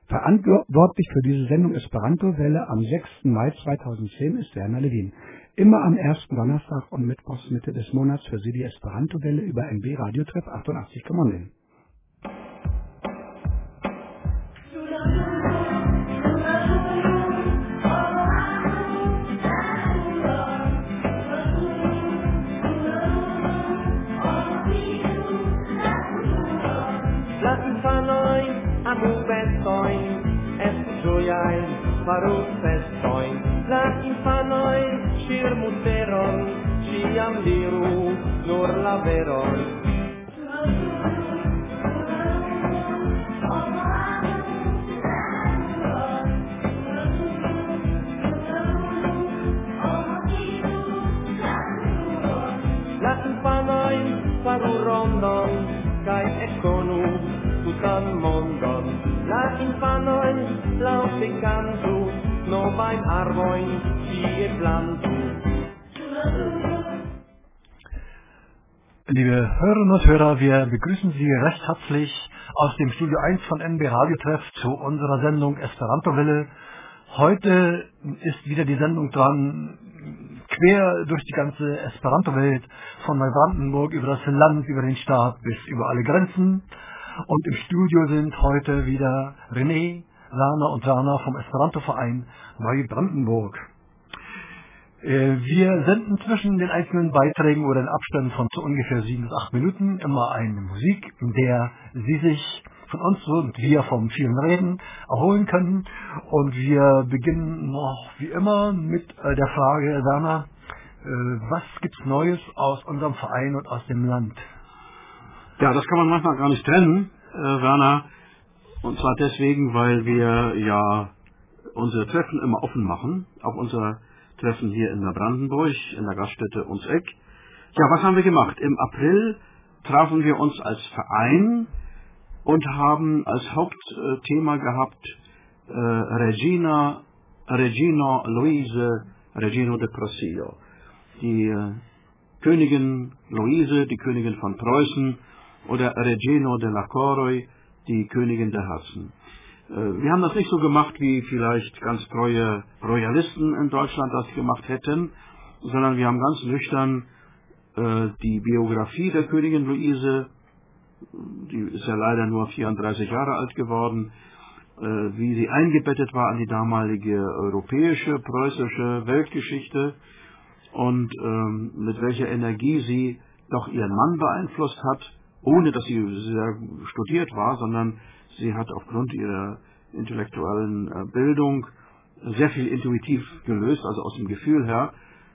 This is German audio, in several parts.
Verantwortlich für diese Sendung Esperanto-Welle am 6. Mai 2010 ist Werner Lewin. Immer am ersten Donnerstag und Mittwochs Mitte des Monats für Sie die Esperanto-Welle über MB Radiotreff 88,0. Amo bestoin, es gioiain, farut festoin, la infanoin, shir muteron, ciam diru, nur la veron. La infanoin, faru rondon, kai econu, tutan mondon. La infanoin, laufe cantu, no beim arvoin, die plantu. Liebe Hörerinnen und Hörer, wir begrüßen Sie recht herzlich aus dem Studio 1 von NB Radiotreff zu unserer Sendung Esperanto-Welle. Heute ist wieder die Sendung dran, quer durch die ganze Esperanto-Welt, von Neubrandenburg über das Land, über den Staat bis über alle Grenzen. Und im Studio sind heute wieder René, Werner und Werner vom Esperanto-Verein Neubrandenburg. Wir senden zwischen den einzelnen Beiträgen oder in Abständen von so ungefähr 7 bis 8 Minuten immer eine Musik, in der Sie sich von uns und wir vom vielen Reden erholen können. Und wir beginnen noch wie immer mit der Frage, Werner, was gibt's Neues aus unserem Verein und aus dem Land? Ja, das kann man manchmal gar nicht trennen, Werner. Und zwar deswegen, weil wir ja unsere Treffen immer offen machen, auch unser Treffen hier in Neubrandenburg, in der Gaststätte Unseck. Ja, was haben wir gemacht? Im April trafen wir uns als Verein und haben als Hauptthema gehabt Regina Luise Regino de Prosio. Die Königin Luise, die Königin von Preußen, oder Regino de la Coroi, die Königin der Herzen. Wir haben das nicht so gemacht, wie vielleicht ganz treue Royalisten in Deutschland das gemacht hätten, sondern wir haben ganz nüchtern die Biografie der Königin Luise, die ist ja leider nur 34 Jahre alt geworden, wie sie eingebettet war in die damalige europäische, preußische Weltgeschichte und mit welcher Energie sie doch ihren Mann beeinflusst hat, ohne dass sie sehr studiert war, sondern sie hat aufgrund ihrer intellektuellen Bildung sehr viel intuitiv gelöst, also aus dem Gefühl her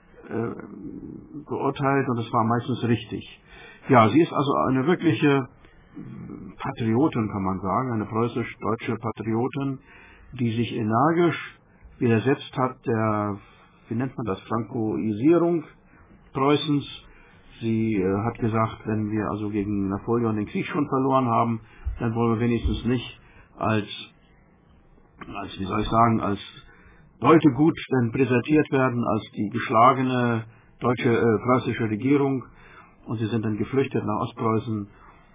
beurteilt, und es war meistens richtig. Ja, sie ist also eine wirkliche Patriotin, kann man sagen, eine preußisch-deutsche Patriotin, die sich energisch widersetzt hat der, wie nennt man das, Frankoisierung Preußens. Sie hat gesagt, wenn wir also gegen Napoleon den Krieg schon verloren haben, dann wollen wir wenigstens nicht als wie soll ich sagen, als Beutegut denn präsentiert werden, als die geschlagene preußische Regierung. Und sie sind dann geflüchtet nach Ostpreußen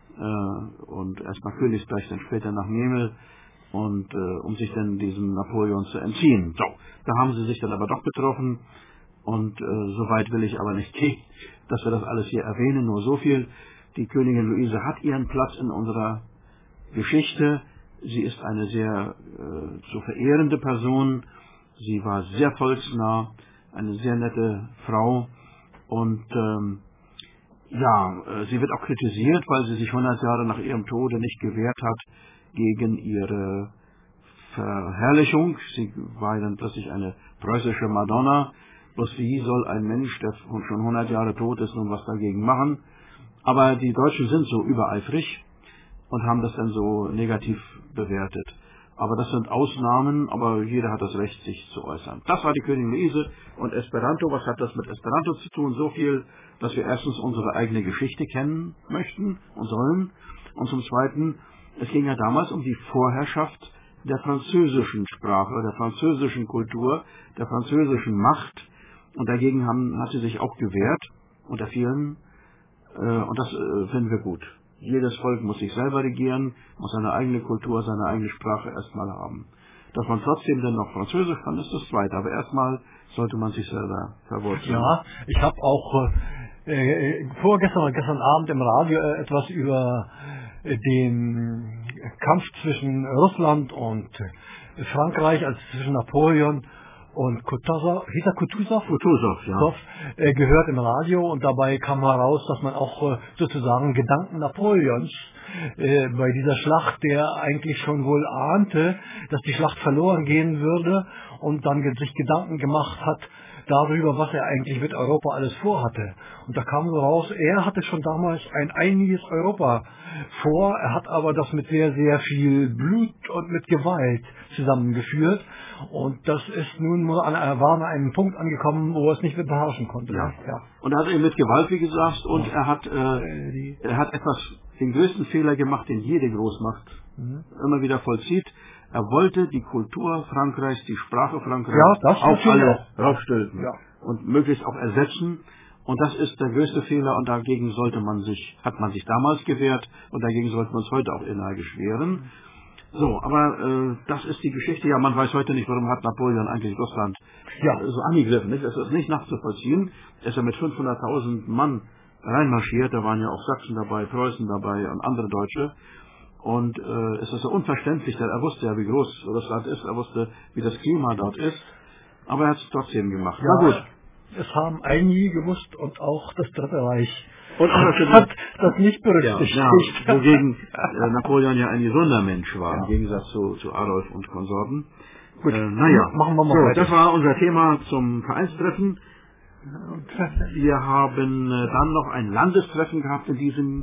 und erst nach Königsberg, dann später nach Memel, und um sich dann diesem Napoleon zu entziehen. So, da haben sie sich dann aber doch getroffen. Und so weit will ich aber nicht gehen, dass wir das alles hier erwähnen, nur so viel. Die Königin Luise hat ihren Platz in unserer Geschichte. Sie ist eine sehr zu verehrende Person. Sie war sehr volksnah, eine sehr nette Frau. Und sie wird auch kritisiert, weil sie sich 100 Jahre nach ihrem Tode nicht gewehrt hat gegen ihre Verherrlichung. Sie war dann plötzlich eine preußische Madonna. Bloß wie soll ein Mensch, der schon 100 Jahre tot ist, nun was dagegen machen? Aber die Deutschen sind so übereifrig und haben das dann so negativ bewertet. Aber das sind Ausnahmen, aber jeder hat das Recht, sich zu äußern. Das war die Königin Luise. Und Esperanto, was hat das mit Esperanto zu tun? So viel, dass wir erstens unsere eigene Geschichte kennen möchten und sollen. Und zum Zweiten, es ging ja damals um die Vorherrschaft der französischen Sprache, der französischen Kultur, der französischen Macht. Und dagegen hat sie sich auch gewehrt unter vielen. Und das finden wir gut. Jedes Volk muss sich selber regieren, muss seine eigene Kultur, seine eigene Sprache erstmal haben. Dass man trotzdem dann noch Französisch kann, ist das Zweite. Aber erstmal sollte man sich selber verwurzeln. Ja, ich habe auch vorgestern oder gestern Abend im Radio etwas über den Kampf zwischen Russland und Frankreich, also zwischen Napoleon und Kutuzov, hieß er Kutuzov? Kutuzov, ja. Gehört im Radio, und dabei kam heraus, dass man auch sozusagen Gedanken Napoleons bei dieser Schlacht, der eigentlich schon wohl ahnte, dass die Schlacht verloren gehen würde, und dann sich Gedanken gemacht hat darüber, was er eigentlich mit Europa alles vorhatte. Und da kam so raus, er hatte schon damals ein einiges Europa vor, er hat aber das mit sehr, sehr viel Blut und mit Gewalt zusammengeführt, und das ist nun war an einem Punkt angekommen, wo er es nicht mehr beherrschen konnte. Ja. Und er hat eben mit Gewalt, wie gesagt, und er hat den größten Fehler gemacht, den jede Großmacht immer wieder vollzieht. Er wollte die Kultur Frankreichs, die Sprache Frankreichs auf alle raufstülpen und möglichst auch ersetzen. Und das ist der größte Fehler, und dagegen hat man sich damals gewehrt, und dagegen sollten wir uns heute auch energisch wehren. So, aber das ist die Geschichte. Ja, man weiß heute nicht, warum hat Napoleon eigentlich Russland so angegriffen. Das ist nicht nachzuvollziehen. Er ist ja mit 500.000 Mann reinmarschiert. Da waren ja auch Sachsen dabei, Preußen dabei und andere Deutsche. Und es ist so unverständlich, denn er wusste ja, wie groß Russland ist, er wusste, wie das Klima dort ist, aber er hat es trotzdem gemacht. Ja, na gut. Es haben einige gewusst, und auch das Dritte Reich. Und auch hat das nicht berücksichtigt. Ja, wogegen Napoleon ja ein gesunder Mensch war, im Gegensatz zu Adolf und Konsorten. Gut, machen wir mal weiter. Das war unser Thema zum Vereinstreffen. Wir haben dann noch ein Landestreffen gehabt im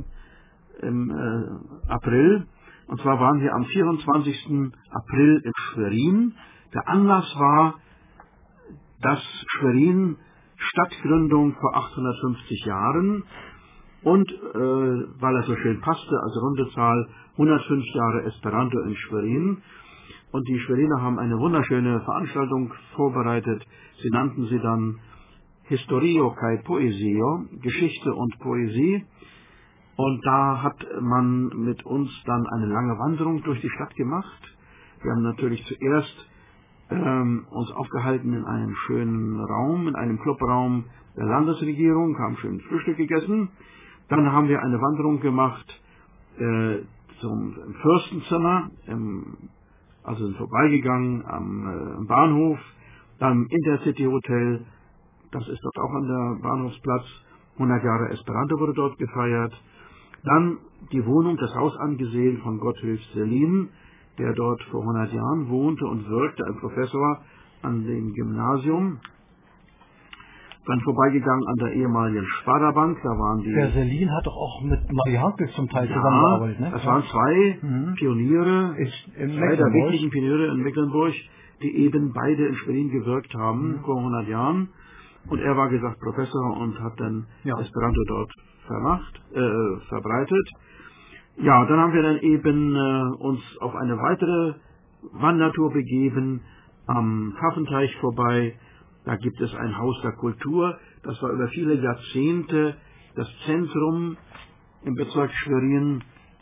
April. Und zwar waren wir am 24. April in Schwerin. Der Anlass war, dass Schwerin Stadtgründung vor 850 Jahren und weil es so schön passte, als runde Zahl 105 Jahre Esperanto in Schwerin. Und die Schweriner haben eine wunderschöne Veranstaltung vorbereitet. Sie nannten sie dann Historio kai Poesio, Geschichte und Poesie. Und da hat man mit uns dann eine lange Wanderung durch die Stadt gemacht. Wir haben natürlich zuerst uns aufgehalten in einem schönen Raum, in einem Clubraum der Landesregierung, haben schön Frühstück gegessen. Dann haben wir eine Wanderung gemacht zum Fürstenzimmer, also sind vorbeigegangen am Bahnhof, dann im Intercity Hotel, das ist dort auch an der Bahnhofsplatz, 100 Jahre Esperanto wurde dort gefeiert. Dann die Wohnung, das Haus angesehen von Gotthilf Selin, der dort vor 100 Jahren wohnte und wirkte, ein Professor an dem Gymnasium. Dann vorbeigegangen an der ehemaligen Sparda-Bank, da waren die... Der Selin hat doch auch mit Marie Hanke zum Teil zusammengearbeitet, ne? Das waren zwei Pioniere, zwei der wichtigen Pioniere in Mecklenburg, die eben beide in Schwerin gewirkt haben, vor 100 Jahren. Und er war, gesagt, Professor und hat dann Esperanto dort verbreitet. Ja, dann haben wir dann eben uns auf eine weitere Wandertour begeben, am Pfaffenteich vorbei. Da gibt es ein Haus der Kultur. Das war über viele Jahrzehnte das Zentrum im Bezirk Schwerin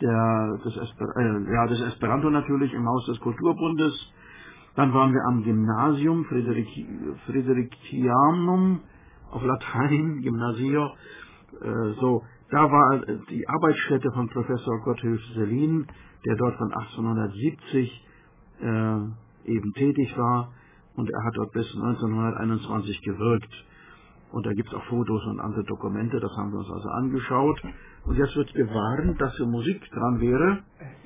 des Esperanto natürlich, im Haus des Kulturbundes. Dann waren wir am Gymnasium Fredericianum, auf Latein, Gymnasio. Da war die Arbeitsstätte von Professor Gotthilf Selin, der dort von 1870 eben tätig war, und er hat dort bis 1921 gewirkt. Und da gibt es auch Fotos und andere Dokumente, das haben wir uns also angeschaut. Und jetzt wird gewarnt, dass hier Musik dran wäre.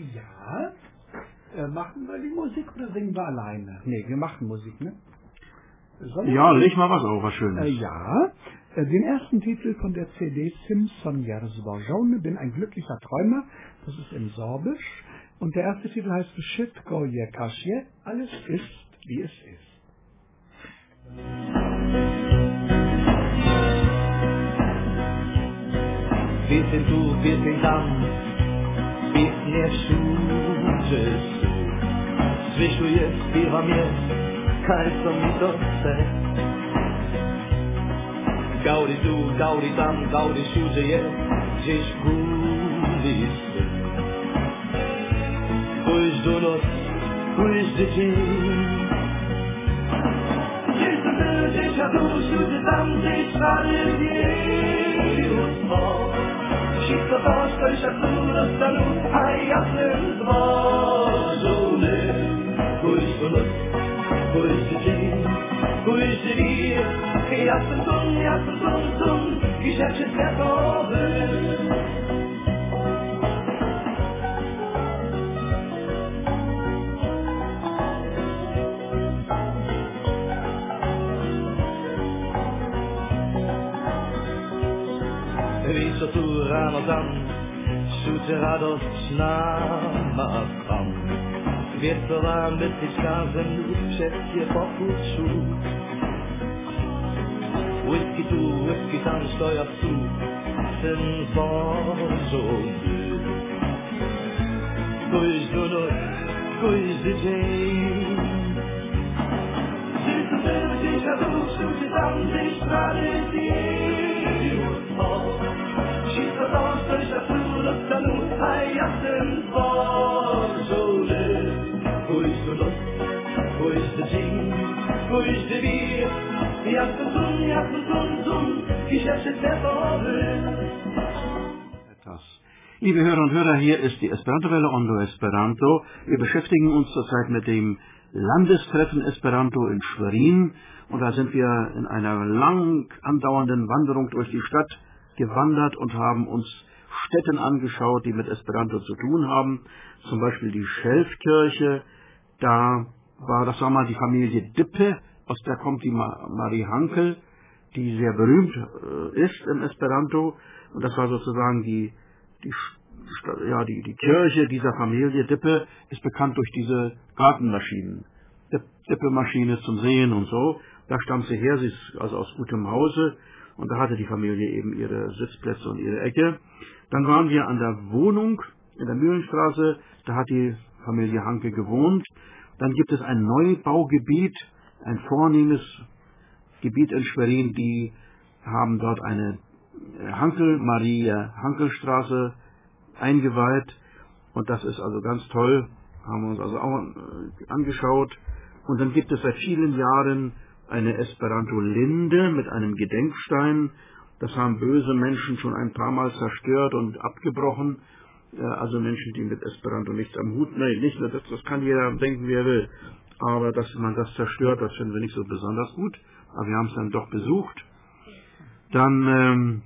Machen wir die Musik oder singen wir alleine? Nee, wir machen Musik, ne? Ja, leg mal was auf, was Schönes. Den ersten Titel von der CD Simpson Jerzborjone, Bin ein glücklicher Träumer, das ist in Sorbisch. Und der erste Titel heißt Wszystko je kasie, alles ist, wie es ist. Wir sind tu, wir sind tam, ich nie wszędzie. Zwyślu jest, śpiewam jest, kaj co mi to chce. Gaudi tu, gaudi tam, gaudi wszędzie jest, gdzieś w górze. viste. Pois do nosso, pois de ti. Deixa dušu de tam, deixa de utwo. Wszystko to, co się tu rozstanu, a ja tym zwożony. Pójdź do noc, pójdź do dzień, pójdź do wir. Ja jestem tun, i rzeczy światowy. Co tu rano tam, szucie radość nama tam. Wiercowa mytyczka ze mną wszystkie poczuciu. Whisky tam stoja tu, syn zwożony. Pójdź do noc, pójdź do dzień. Gdzieś na dół, szucie tam, gdzieś tradycji. Wszystko to, co się tu rozstanu, a ja jestem zwożony. Pójdź do noc, pójdź do dzień, pójdź do wir. Ja jestem tun, i rzeczy światowy. Liebe Hörer und Hörer, hier ist die Esperanto-Welle Ondo Esperanto. Wir beschäftigen uns zurzeit mit dem Landestreffen Esperanto in Schwerin. Und da sind wir in einer lang andauernden Wanderung durch die Stadt gewandert und haben uns Stätten angeschaut, die mit Esperanto zu tun haben. Zum Beispiel die Schelfkirche. Das war mal die Familie Dippe, aus der kommt die Marie Hankel, die sehr berühmt ist im Esperanto. Und das war sozusagen die Kirche dieser Familie Dippe, ist bekannt durch diese Gartenmaschinen. Dippe-Maschine zum Sehen und so. Da stammt sie her, sie ist also aus gutem Hause. Und da hatte die Familie eben ihre Sitzplätze und ihre Ecke. Dann waren wir an der Wohnung in der Mühlenstraße. Da hat die Familie Hanke gewohnt. Dann gibt es ein Neubaugebiet, ein vornehmes Gebiet in Schwerin. Die haben dort eine Marie-Hankel-Straße eingeweiht. Und das ist also ganz toll. Haben wir uns also auch angeschaut. Und dann gibt es seit vielen Jahren eine Esperanto-Linde mit einem Gedenkstein. Das haben böse Menschen schon ein paar Mal zerstört und abgebrochen. Also Menschen, die mit Esperanto nichts am Hut, das kann jeder denken, wie er will. Aber dass man das zerstört, das finden wir nicht so besonders gut. Aber wir haben es dann doch besucht. Dann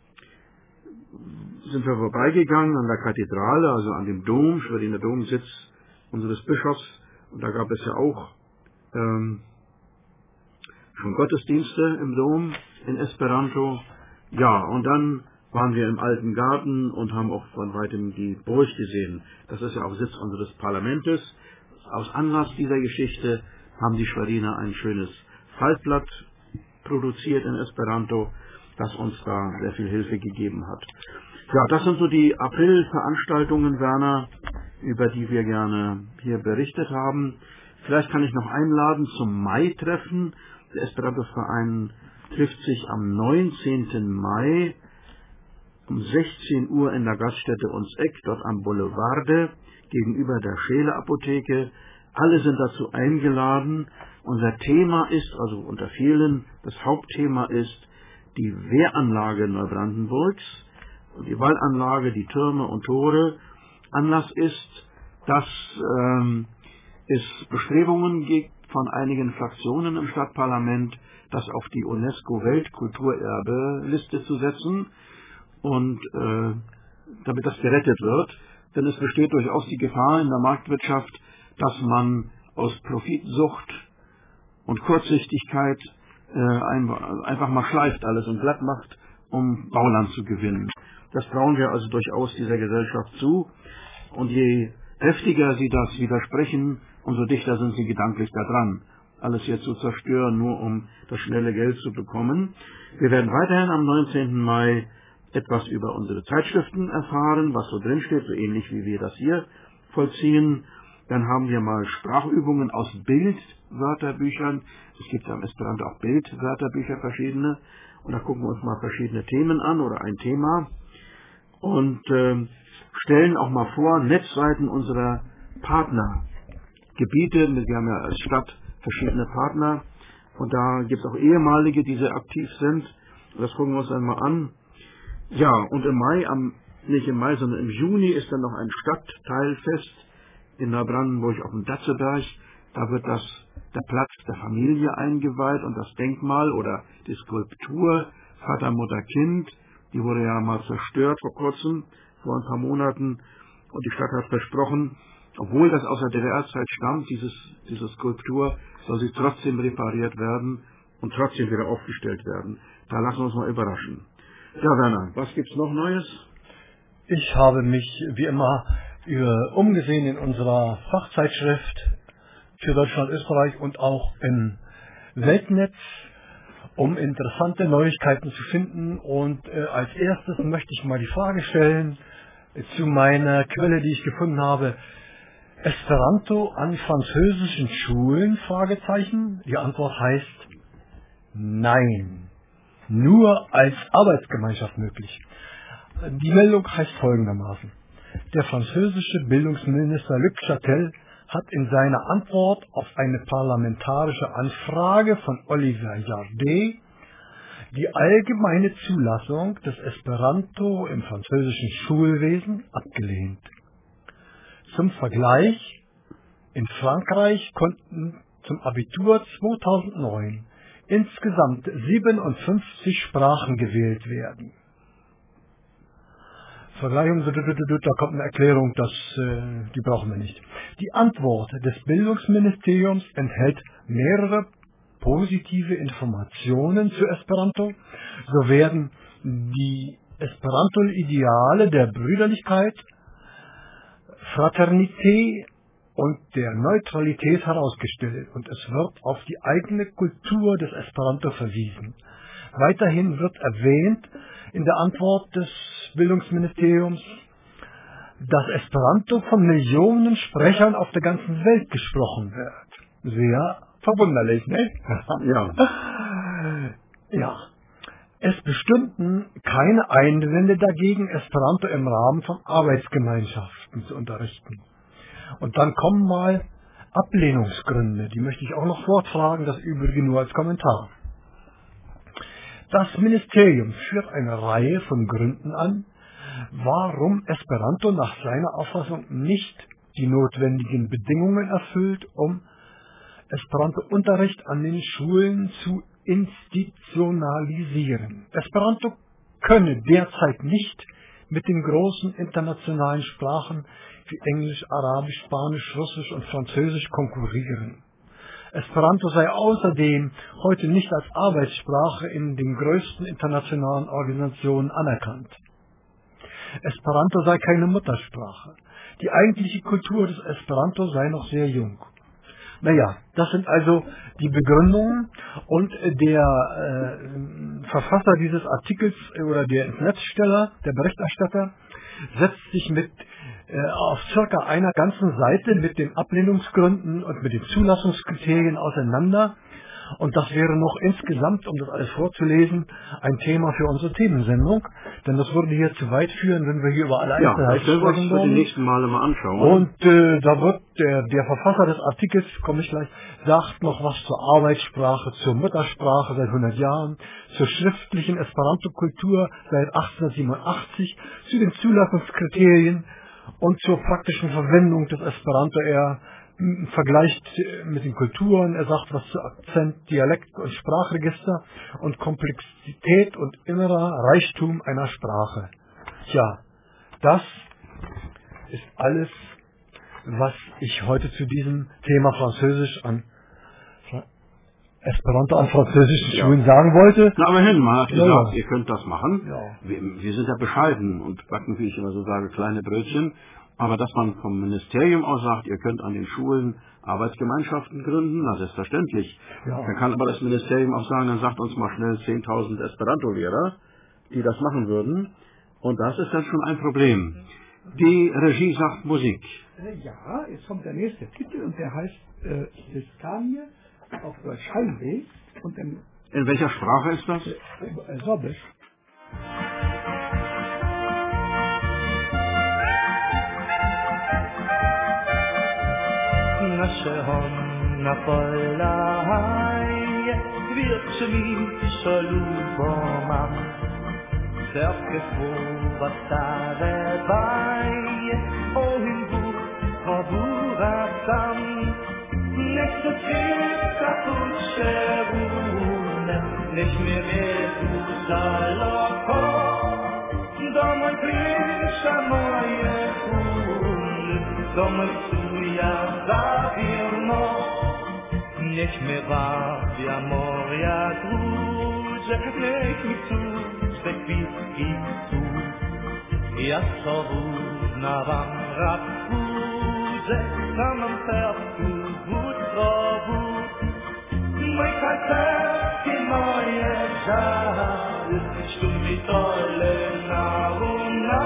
sind wir vorbeigegangen an der Kathedrale, also an dem Dom, Schweriner Domsitz unseres Bischofs. Und da gab es ja auch schon Gottesdienste im Dom in Esperanto. Ja, und dann waren wir im alten Garten und haben auch von weitem die Burg gesehen. Das ist ja auch Sitz unseres Parlamentes. Aus Anlass dieser Geschichte haben die Schweriner ein schönes Faltblatt produziert in Esperanto, das uns da sehr viel Hilfe gegeben hat. Ja, das sind so die April-Veranstaltungen, Werner, über die wir gerne hier berichtet haben. Vielleicht kann ich noch einladen zum Mai-Treffen. Der Esperanto-Verein trifft sich am 19. Mai um 16 Uhr in der Gaststätte Uns-Eck, dort am Boulevarde, gegenüber der Scheele-Apotheke. Alle sind dazu eingeladen. Unser Thema ist, also unter vielen, das Hauptthema ist die Wehranlage Neubrandenburgs, die Wallanlage, die Türme und Tore. Anlass ist, dass es Bestrebungen gibt von einigen Fraktionen im Stadtparlament, das auf die UNESCO-Weltkulturerbe-Liste zu setzen und damit das gerettet wird. Denn es besteht durchaus die Gefahr in der Marktwirtschaft, dass man aus Profitsucht und Kurzsichtigkeit einfach mal schleift alles und glatt macht, um Bauland zu gewinnen. Das trauen wir also durchaus dieser Gesellschaft zu. Und je heftiger sie das widersprechen, umso dichter sind sie gedanklich daran, alles hier zu zerstören, nur um das schnelle Geld zu bekommen. Wir werden weiterhin am 19. Mai etwas über unsere Zeitschriften erfahren, was so drinsteht, so ähnlich wie wir das hier vollziehen. Dann haben wir mal Sprachübungen aus Bildwörterbüchern. Es gibt ja im Esperanto auch Bildwörterbücher, verschiedene. Und da gucken wir uns mal verschiedene Themen an oder ein Thema. und stellen auch mal vor Netzseiten unserer Partnergebiete. Wir haben ja als Stadt verschiedene Partner und da gibt es auch ehemalige, die sehr aktiv sind. Das gucken wir uns einmal an. Ja, und im Mai, nicht im Mai, sondern im Juni ist dann noch ein Stadtteilfest in Neubrandenburg auf dem Datzeberg. Da wird der Platz der Familie eingeweiht und das Denkmal oder die Skulptur Vater, Mutter, Kind, die wurde ja mal zerstört vor kurzem, vor ein paar Monaten. Und die Stadt hat versprochen, obwohl das aus der DDR-Zeit stammt, diese Skulptur, soll sie trotzdem repariert werden und trotzdem wieder aufgestellt werden. Da lassen wir uns mal überraschen. Ja, Werner, was gibt's noch Neues? Ich habe mich wie immer umgesehen in unserer Fachzeitschrift für Deutschland, Österreich und auch im Weltnetz, um interessante Neuigkeiten zu finden. Und als erstes möchte ich mal die Frage stellen zu meiner Quelle, die ich gefunden habe. Esperanto an französischen Schulen? Fragezeichen. Die Antwort heißt nein. Nur als Arbeitsgemeinschaft möglich. Die Meldung heißt folgendermaßen. Der französische Bildungsminister Luc Chatel hat in seiner Antwort auf eine parlamentarische Anfrage von Olivier Jardet die allgemeine Zulassung des Esperanto im französischen Schulwesen abgelehnt. Zum Vergleich, in Frankreich konnten zum Abitur 2009 insgesamt 57 Sprachen gewählt werden. Vergleichung, da kommt eine Erklärung, die brauchen wir nicht. Die Antwort des Bildungsministeriums enthält mehrere positive Informationen zu Esperanto. So werden die Esperanto-Ideale der Brüderlichkeit, Fraternité und der Neutralität herausgestellt und es wird auf die eigene Kultur des Esperanto verwiesen. Weiterhin wird erwähnt in der Antwort des Bildungsministeriums, dass Esperanto von Millionen Sprechern auf der ganzen Welt gesprochen wird. Sehr verwunderlich, ne? Ja. Ja. Es bestünden keine Einwände dagegen, Esperanto im Rahmen von Arbeitsgemeinschaften zu unterrichten. Und dann kommen mal Ablehnungsgründe, die möchte ich auch noch vortragen, das Übrige nur als Kommentar. Das Ministerium führt eine Reihe von Gründen an, warum Esperanto nach seiner Auffassung nicht die notwendigen Bedingungen erfüllt, um Esperanto-Unterricht an den Schulen zu institutionalisieren. Esperanto könne derzeit nicht mit den großen internationalen Sprachen wie Englisch, Arabisch, Spanisch, Russisch und Französisch konkurrieren. Esperanto sei außerdem heute nicht als Arbeitssprache in den größten internationalen Organisationen anerkannt. Esperanto sei keine Muttersprache. Die eigentliche Kultur des Esperanto sei noch sehr jung. Naja, das sind also die Begründungen und der Verfasser dieses Artikels oder der Netzsteller, der Berichterstatter, setzt sich auf circa einer ganzen Seite mit den Ablehnungsgründen und mit den Zulassungskriterien auseinander. Und das wäre noch insgesamt, um das alles vorzulesen, ein Thema für unsere Themensendung. Denn das würde hier zu weit führen, wenn wir hier über alle Einzelheiten sprechen würden. Ja, das werden wir uns für die nächsten Male mal anschauen. Und da wird der Verfasser des Artikels, komme ich gleich, sagt noch was zur Arbeitssprache, zur Muttersprache seit 100 Jahren, zur schriftlichen Esperanto-Kultur seit 1887, zu den Zulassungskriterien und zur praktischen Verwendung des Esperanto. Er vergleicht mit den Kulturen, er sagt was zu Akzent, Dialekt und Sprachregister und Komplexität und innerer Reichtum einer Sprache. Tja, das ist alles, was ich heute zu diesem Thema Esperanto an französischen Schulen sagen wollte. Na, aber man hat gesagt, ihr könnt das machen. Ja. Wir sind ja bescheiden und backen, wie ich immer so sage, kleine Brötchen. Aber dass man vom Ministerium aus sagt, ihr könnt an den Schulen Arbeitsgemeinschaften gründen, na selbstverständlich. Ja. Dann kann aber das Ministerium auch sagen, dann sagt uns mal schnell 10.000 Esperanto-Lehrer, die das machen würden. Und das ist dann schon ein Problem. Die Regie sagt Musik. Ja, jetzt kommt der nächste Titel und der heißt Siskanie, auf Deutsch Heimweg. Und in welcher Sprache ist das? Sorbisch. שהון נפול להי wird mich shalubomam der gefur tare bei ohim buch kaburatam nicht kaput sherun nicht mehr salako dom krishamoye dom suya zavirno nicht mehr war wie amor ja gut nicht mit zu speck wie zu ja so na vam rapuse kommen fertu gut robu mein karte die neue Jahr du mit alle na una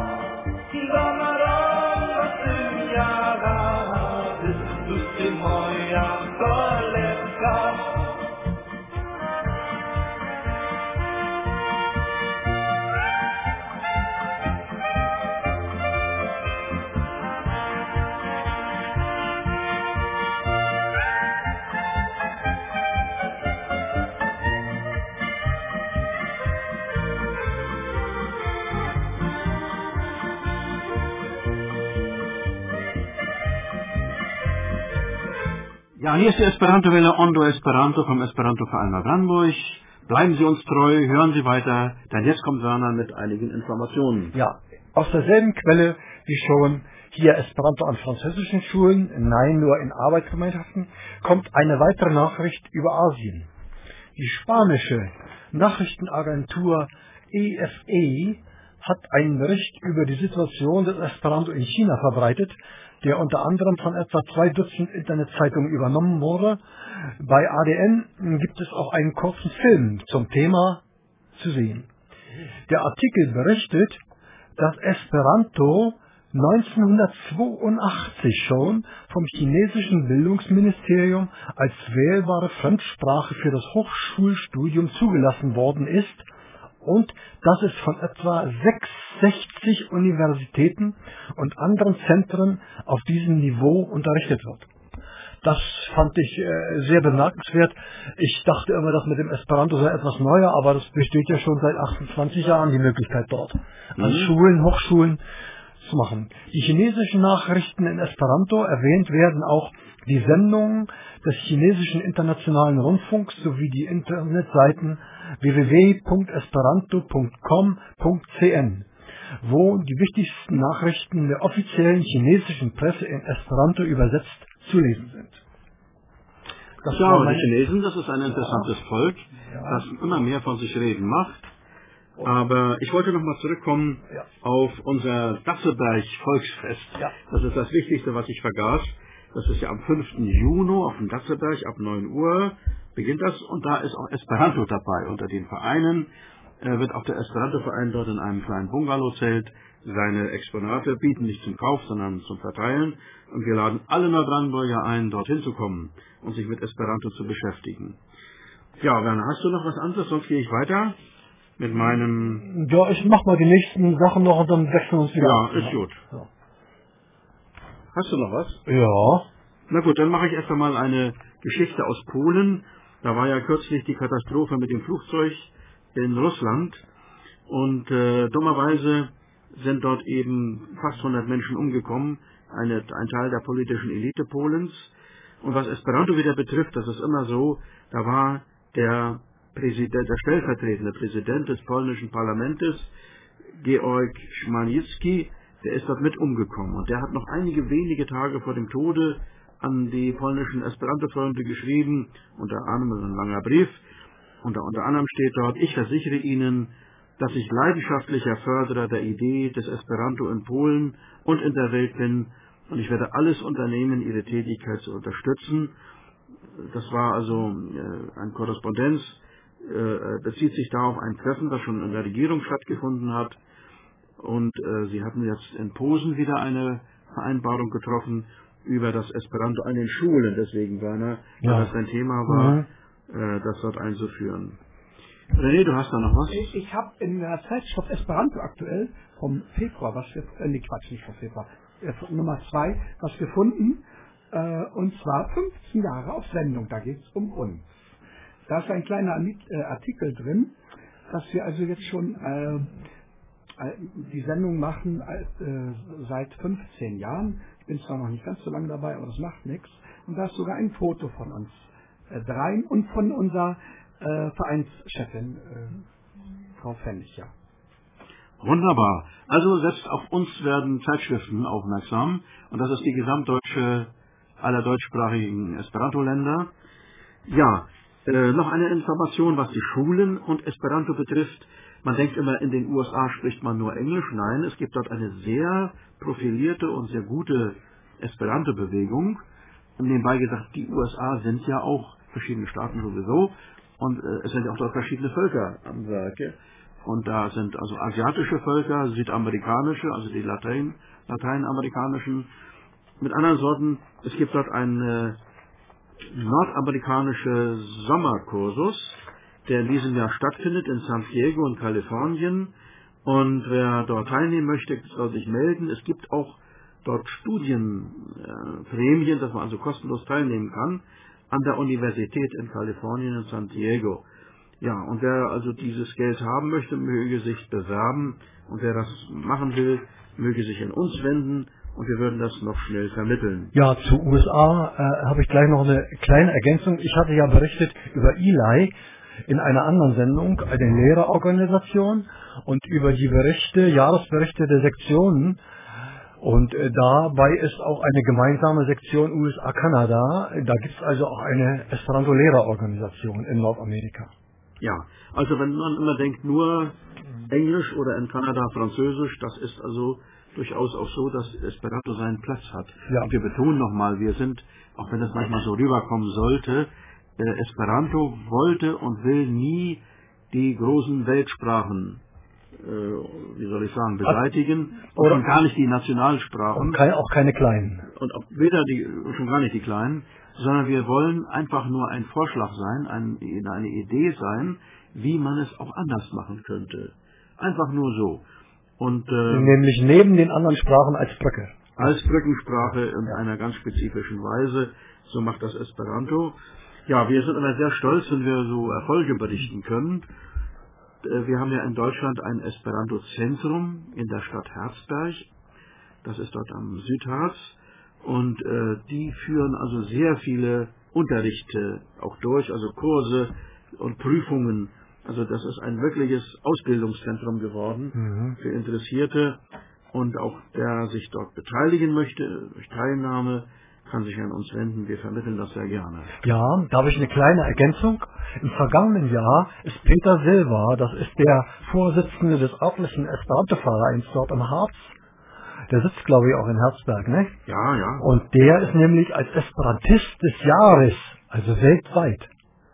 Ja, hier ist die Esperanto-Welle Ondo Esperanto vom Esperanto-Verein Brandenburg. Bleiben Sie uns treu, hören Sie weiter, denn jetzt kommt Werner mit einigen Informationen. Ja, aus derselben Quelle wie schon hier Esperanto an französischen Schulen, nein, nur in Arbeitsgemeinschaften, kommt eine weitere Nachricht über Asien. Die spanische Nachrichtenagentur EFE hat einen Bericht über die Situation des Esperanto in China verbreitet, der unter anderem von etwa 2 Dutzend Internetzeitungen übernommen wurde. Bei ADN gibt es auch einen kurzen Film zum Thema zu sehen. Der Artikel berichtet, dass Esperanto 1982 schon vom chinesischen Bildungsministerium als wählbare Fremdsprache für das Hochschulstudium zugelassen worden ist und dass es von etwa 66 Universitäten und anderen Zentren auf diesem Niveau unterrichtet wird. Das fand ich sehr bemerkenswert. Ich dachte immer, dass mit dem Esperanto sei etwas neuer, aber das besteht ja schon seit 28 Jahren die Möglichkeit dort, an Schulen, Hochschulen zu machen. Die chinesischen Nachrichten in Esperanto erwähnt werden auch die Sendungen des chinesischen internationalen Rundfunks sowie die Internetseiten www.esperanto.com.cn, wo die wichtigsten Nachrichten der offiziellen chinesischen Presse in Esperanto übersetzt zu lesen sind. Ja, die Chinesen, das ist ein interessantes Volk, das immer mehr von sich reden macht. Aber ich wollte nochmal zurückkommen auf unser Datzelberg-Volksfest. Das ist das Wichtigste, was ich vergaß. Das ist ja am 5. Juni auf dem Datzelberg ab 9 Uhr beginnt das. Und da ist auch Esperanto dabei. Unter den Vereinen wird auch der Esperanto-Verein dort in einem kleinen Bungalow-Zelt seine Exponate bieten, nicht zum Kauf, sondern zum Verteilen. Und wir laden alle Neubrandenburger ein, dorthin zu kommen und sich mit Esperanto zu beschäftigen. Ja, Werner, hast du noch was anderes? Sonst gehe ich weiter mit meinem... Ja, ich mach mal die nächsten Sachen noch und dann wechseln wir uns wieder. Ja, ist gut. Ja. Hast du noch was? Ja. Na gut, dann mache ich erst einmal eine Geschichte aus Polen. Da war ja kürzlich die Katastrophe mit dem Flugzeug in Russland. Und dummerweise sind dort eben fast 100 Menschen umgekommen. Ein Teil der politischen Elite Polens. Und was Esperanto wieder betrifft, das ist immer so, da war der stellvertretende Präsident des polnischen Parlaments, Georg Chmielewski, der ist dort mit umgekommen. Und der hat noch einige wenige Tage vor dem Tode an die polnischen Esperanto-Freunde geschrieben, unter anderem ein langer Brief. Und unter anderem steht dort: Ich versichere Ihnen, dass ich leidenschaftlicher Förderer der Idee des Esperanto in Polen und in der Welt bin, und ich werde alles unternehmen, Ihre Tätigkeit zu unterstützen. Das war also eine Korrespondenz, bezieht sich da auf ein Treffen, das schon in der Regierung stattgefunden hat. Und sie hatten jetzt in Posen wieder eine Vereinbarung getroffen über das Esperanto an den Schulen. Deswegen, Werner, weil das ein Thema war, das dort einzuführen. René, du hast da noch was? Ich habe in der Zeitschrift Esperanto aktuell vom Februar, nicht vom Februar, Nummer 2, was gefunden. und zwar 15 Jahre auf Sendung, da geht es um uns. Da ist ein kleiner Artikel drin, dass wir also jetzt schon die Sendung machen seit 15 Jahren. Ich bin zwar noch nicht ganz so lange dabei, aber das macht nichts. Und da ist sogar ein Foto von uns dreien und von unserer Vereinschefin, Frau Pfennig, ja. Wunderbar. Also selbst auf uns werden Zeitschriften aufmerksam und das ist die Gesamtdeutsche aller deutschsprachigen Esperanto-Länder. Ja, noch eine Information, was die Schulen und Esperanto betrifft. Man denkt immer, in den USA spricht man nur Englisch. Nein, es gibt dort eine sehr profilierte und sehr gute Esperanto-Bewegung. Und nebenbei gesagt, die USA sind ja auch verschiedene Staaten sowieso und es sind ja auch dort verschiedene Völker am Werke. Und da sind also asiatische Völker, südamerikanische, also die lateinamerikanischen. Mit anderen Worten, es gibt dort einen nordamerikanische Sommerkursus, der in diesem Jahr stattfindet in San Diego in Kalifornien. Und wer dort teilnehmen möchte, soll sich melden. Es gibt auch dort Studienprämien, dass man also kostenlos teilnehmen kann, an der Universität in Kalifornien in San Diego. Ja, und wer also dieses Geld haben möchte, möge sich bewerben. Und wer das machen will, möge sich an uns wenden. Und wir würden das noch schnell vermitteln. Ja, zu USA habe ich gleich noch eine kleine Ergänzung. Ich hatte ja berichtet über Eli in einer anderen Sendung, eine Lehrerorganisation, und über die Jahresberichte der Sektionen. Und dabei ist auch eine gemeinsame Sektion USA-Kanada. Da gibt es also auch eine Esperanto-Lehrerorganisation in Nordamerika. Ja, also wenn man immer denkt, nur Englisch oder in Kanada Französisch, das ist also durchaus auch so, dass Esperanto seinen Platz hat. Ja. Und wir betonen nochmal, wir sind, auch wenn das manchmal so rüberkommen sollte, Esperanto wollte und will nie die großen Weltsprachen, wie soll ich sagen, beseitigen, und schon gar nicht die Nationalsprachen. Und auch keine kleinen. Und auch schon gar nicht die kleinen, sondern wir wollen einfach nur ein Vorschlag sein, eine Idee sein, wie man es auch anders machen könnte. Einfach nur so. Und nämlich neben den anderen Sprachen als Brücke. Als Brückensprache in einer ganz spezifischen Weise. So macht das Esperanto. Ja, wir sind immer sehr stolz, wenn wir so Erfolge berichten können. Wir haben ja in Deutschland ein Esperanto-Zentrum in der Stadt Herzberg. Das ist dort am Südharz. Und die führen also sehr viele Unterrichte auch durch, also Kurse und Prüfungen. Also das ist ein wirkliches Ausbildungszentrum geworden für Interessierte. Und auch der sich dort beteiligen möchte, durch Teilnahme, kann sich an uns wenden. Wir vermitteln das sehr gerne. Ja, da habe ich eine kleine Ergänzung. Im vergangenen Jahr ist Peter Silva, das ist der Vorsitzende des örtlichen Esperanto-Vereins dort im Harz. Der sitzt, glaube ich, auch in Herzberg, ne? Ja, ja. Und der ist nämlich als Esperantist des Jahres, also weltweit,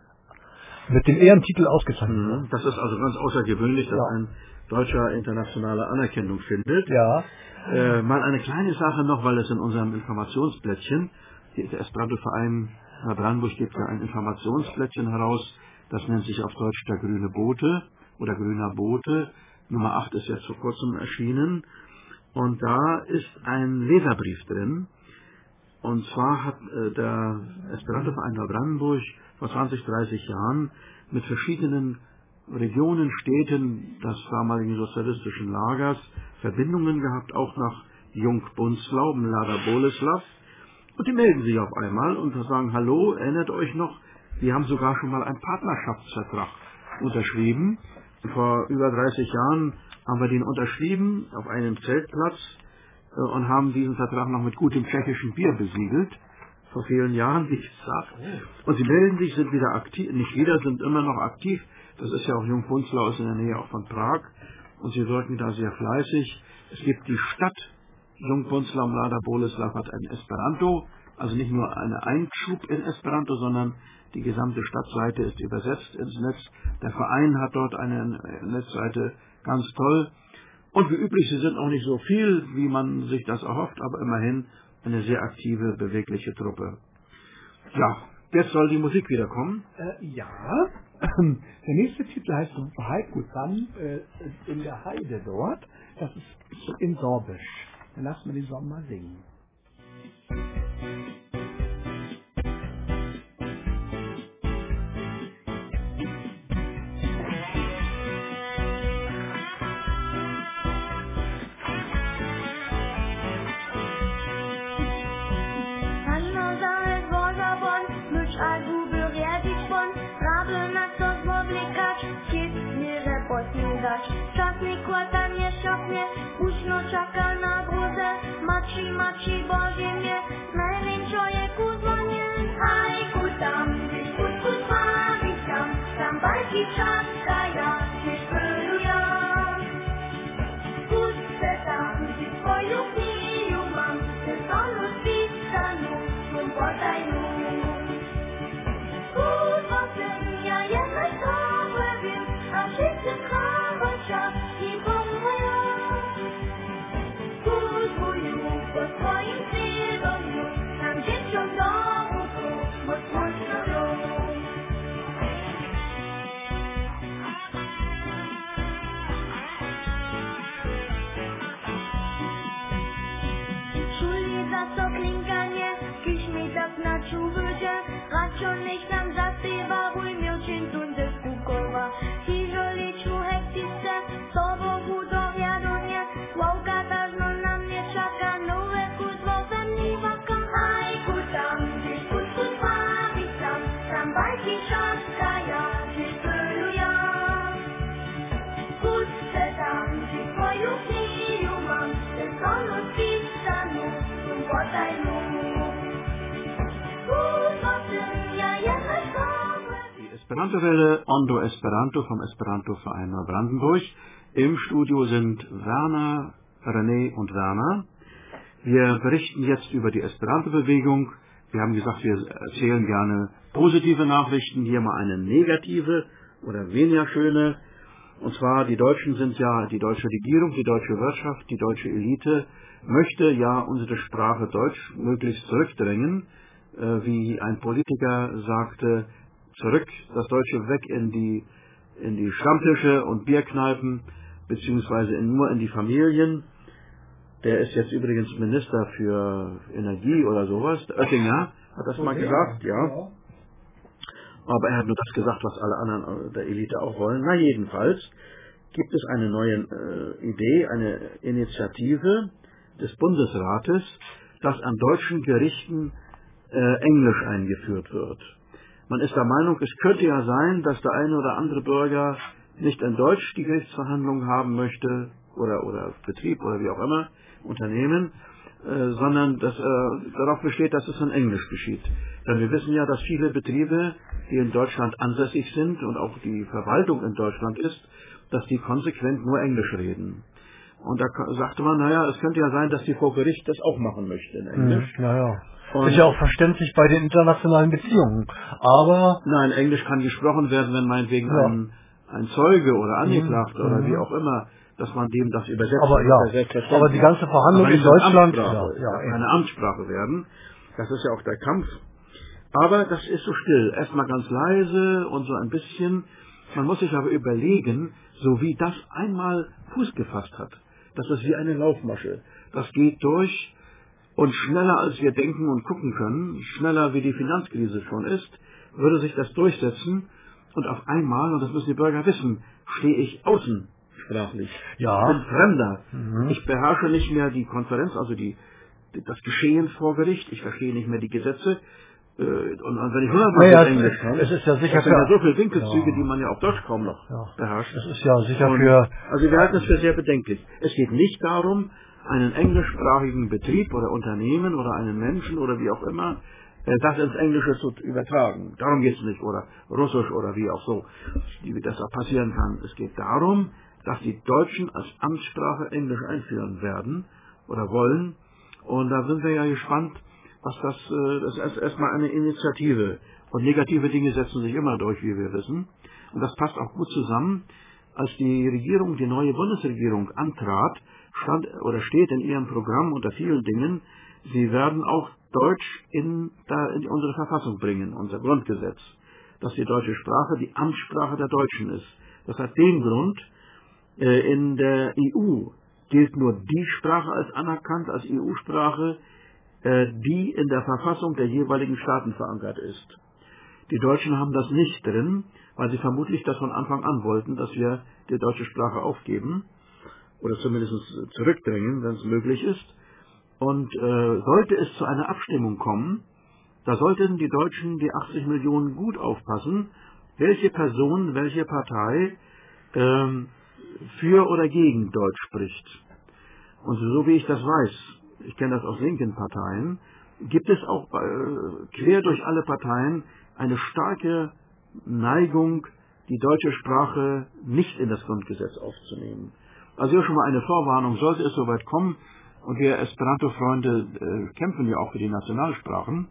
mit dem Ehrentitel ausgezeichnet. Das ist also ganz außergewöhnlich, dass ein Deutscher internationale Anerkennung findet. Ja. Mal eine kleine Sache noch, weil es in unserem Informationsblättchen, der Esperanto-Verein Neubrandenburg gibt ja ein Informationsblättchen heraus, das nennt sich auf Deutsch der Grüne Bote oder Grüner Bote. Nummer 8 ist jetzt vor kurzem erschienen. Und da ist ein Leserbrief drin. Und zwar hat der Esperanto-Verein Neubrandenburg vor 20, 30 Jahren mit verschiedenen Regionen, Städten des damaligen sozialistischen Lagers Verbindungen gehabt, auch nach Jungbunslau, Mlada Boleslav. Und die melden sich auf einmal und sagen, hallo, erinnert euch noch, wir haben sogar schon mal einen Partnerschaftsvertrag unterschrieben. Und vor über 30 Jahren haben wir den unterschrieben auf einem Zeltplatz und haben diesen Vertrag noch mit gutem tschechischen Bier besiegelt. Vor vielen Jahren, wie gesagt. Und sie melden sich, sind wieder aktiv, nicht wieder, sind immer noch aktiv. Das ist ja auch Jungbunslau, ist in der Nähe auch von Prag. Und sie wirken da sehr fleißig. Es gibt die Stadt Jungbunslau, Mlada Boleslav hat ein Esperanto, also nicht nur einen Einschub in Esperanto, sondern die gesamte Stadtseite ist übersetzt ins Netz. Der Verein hat dort eine Netzseite, ganz toll. Und wie üblich, sie sind auch nicht so viel, wie man sich das erhofft, aber immerhin eine sehr aktive, bewegliche Truppe. Ja, jetzt soll die Musik wieder kommen. Ja, der nächste Titel heißt Halt gut dann in der Heide dort. Das ist in Sorbisch. Dann lassen wir den Song mal singen. mnie, głośno czeka na drodze, maci, maci, Boże mnie, największe kuzwanie. Aj, kutam, gdzieś kutwa, witam, tam bajki trzaska, ja gdzieś pyluję. Kutce tam, gdzie swoją kniju mam, te sonu spisanu, swym podajnu. Kutwa syn, ja jednak dobrze wiem, a wszyscy chawacia i pomyją. Kutwuju po swoim tygodniu, tam dzieciom domu, bo słońce robią. Czuli za to klinkanie, kiś mi tak na czuwycie, raczej niech tam zaspiewa, ujmiał czym tundę skukowa. Jeżeli człowiek chce, sobą budowia do mnie, łałka tażno na mnie czeka, nowe kutwo ze mnie waka. Aj, kutam, gdzieś kutwa, witam, tam bajki trzaska, ja gdzieś pyluję. Kutce tam, gdzie swoją kniju mam, te sonu spisanu, swym podajnu. Kutwa syn, ja jednak dobrze. Die Esperanto-Welle Ondo Esperanto vom Esperanto-Verein Neubrandenburg. Im Studio sind Werner, René und Werner. Wir berichten jetzt über die Esperanto-Bewegung. Wir haben gesagt, wir erzählen gerne positive Nachrichten, hier mal eine negative oder weniger schöne. Und zwar, die Deutschen sind ja, die deutsche Regierung, die deutsche Wirtschaft, die deutsche Elite möchte ja unsere Sprache Deutsch möglichst zurückdrängen. Wie ein Politiker sagte, zurück, das Deutsche weg in die Stammtische und Bierkneipen, beziehungsweise nur in die Familien. Der ist jetzt übrigens Minister für Energie oder sowas. Der Oettinger hat das mal gesagt, ja. Aber er hat nur das gesagt, was alle anderen der Elite auch wollen. Na jedenfalls gibt es eine neue Idee, eine Initiative des Bundesrates, dass an deutschen Gerichten Englisch eingeführt wird. Man ist der Meinung, es könnte ja sein, dass der eine oder andere Bürger nicht in Deutsch die Gerichtsverhandlung haben möchte oder Betrieb oder wie auch immer, Unternehmen, sondern dass darauf besteht, dass es in Englisch geschieht. Denn wir wissen ja, dass viele Betriebe, die in Deutschland ansässig sind und auch die Verwaltung in Deutschland ist, dass die konsequent nur Englisch reden. Und da sagte man, naja, es könnte ja sein, dass die vor Gericht das auch machen möchte in Englisch. Naja. Ist ja auch verständlich bei den internationalen Beziehungen. Aber nein, Englisch kann gesprochen werden, wenn meinetwegen ein Zeuge oder Angeklagter oder wie auch immer, dass man dem das übersetzt. Aber die ganze Verhandlung in Deutschland eine Amtssprache werden. Das ist ja auch der Kampf. Aber das ist so still. Erstmal ganz leise und so ein bisschen. Man muss sich aber überlegen, so wie das einmal Fuß gefasst hat, das ist wie eine Laufmasche. Das geht durch und schneller als wir denken und gucken können, schneller wie die Finanzkrise schon ist, würde sich das durchsetzen und auf einmal, und das müssen die Bürger wissen, stehe ich außensprachlich. Ja. Ich bin Fremder. Ich beherrsche nicht mehr die Konferenz, also das Geschehen vor Gericht. Ich verstehe nicht mehr die Gesetze. Und wenn ich 100% Englisch kann, es ist ja sicher das sind ja so viele Winkelzüge, die man ja auf Deutsch kaum noch beherrscht. Das ist ja sicher also wir halten es für sehr bedenklich. Es geht nicht darum, einen englischsprachigen Betrieb oder Unternehmen oder einen Menschen oder wie auch immer, das ins Englische zu übertragen. Darum geht es nicht. Oder Russisch oder wie auch so, wie das auch passieren kann. Es geht darum, dass die Deutschen als Amtssprache Englisch einführen werden oder wollen. Und da sind wir ja gespannt, was das ist erstmal eine Initiative. Und negative Dinge setzen sich immer durch, wie wir wissen. Und das passt auch gut zusammen. Als die Regierung, die neue Bundesregierung antrat, steht in ihrem Programm unter vielen Dingen, sie werden auch Deutsch in unsere Verfassung bringen, unser Grundgesetz. Dass die deutsche Sprache die Amtssprache der Deutschen ist. Das hat den Grund, in der EU gilt nur die Sprache als anerkannt, als EU-Sprache, die in der Verfassung der jeweiligen Staaten verankert ist. Die Deutschen haben das nicht drin, weil sie vermutlich das von Anfang an wollten, dass wir die deutsche Sprache aufgeben oder zumindest zurückdrängen, wenn es möglich ist. Und sollte es zu einer Abstimmung kommen, da sollten die Deutschen, die 80 Millionen, gut aufpassen, welche Person, welche Partei für oder gegen Deutsch spricht. Und so wie ich das weiß, ich kenne das aus linken Parteien, gibt es auch quer durch alle Parteien eine starke Neigung, die deutsche Sprache nicht in das Grundgesetz aufzunehmen. Also hier schon mal eine Vorwarnung, sollte es soweit kommen, und wir Esperanto-Freunde kämpfen ja auch für die Nationalsprachen.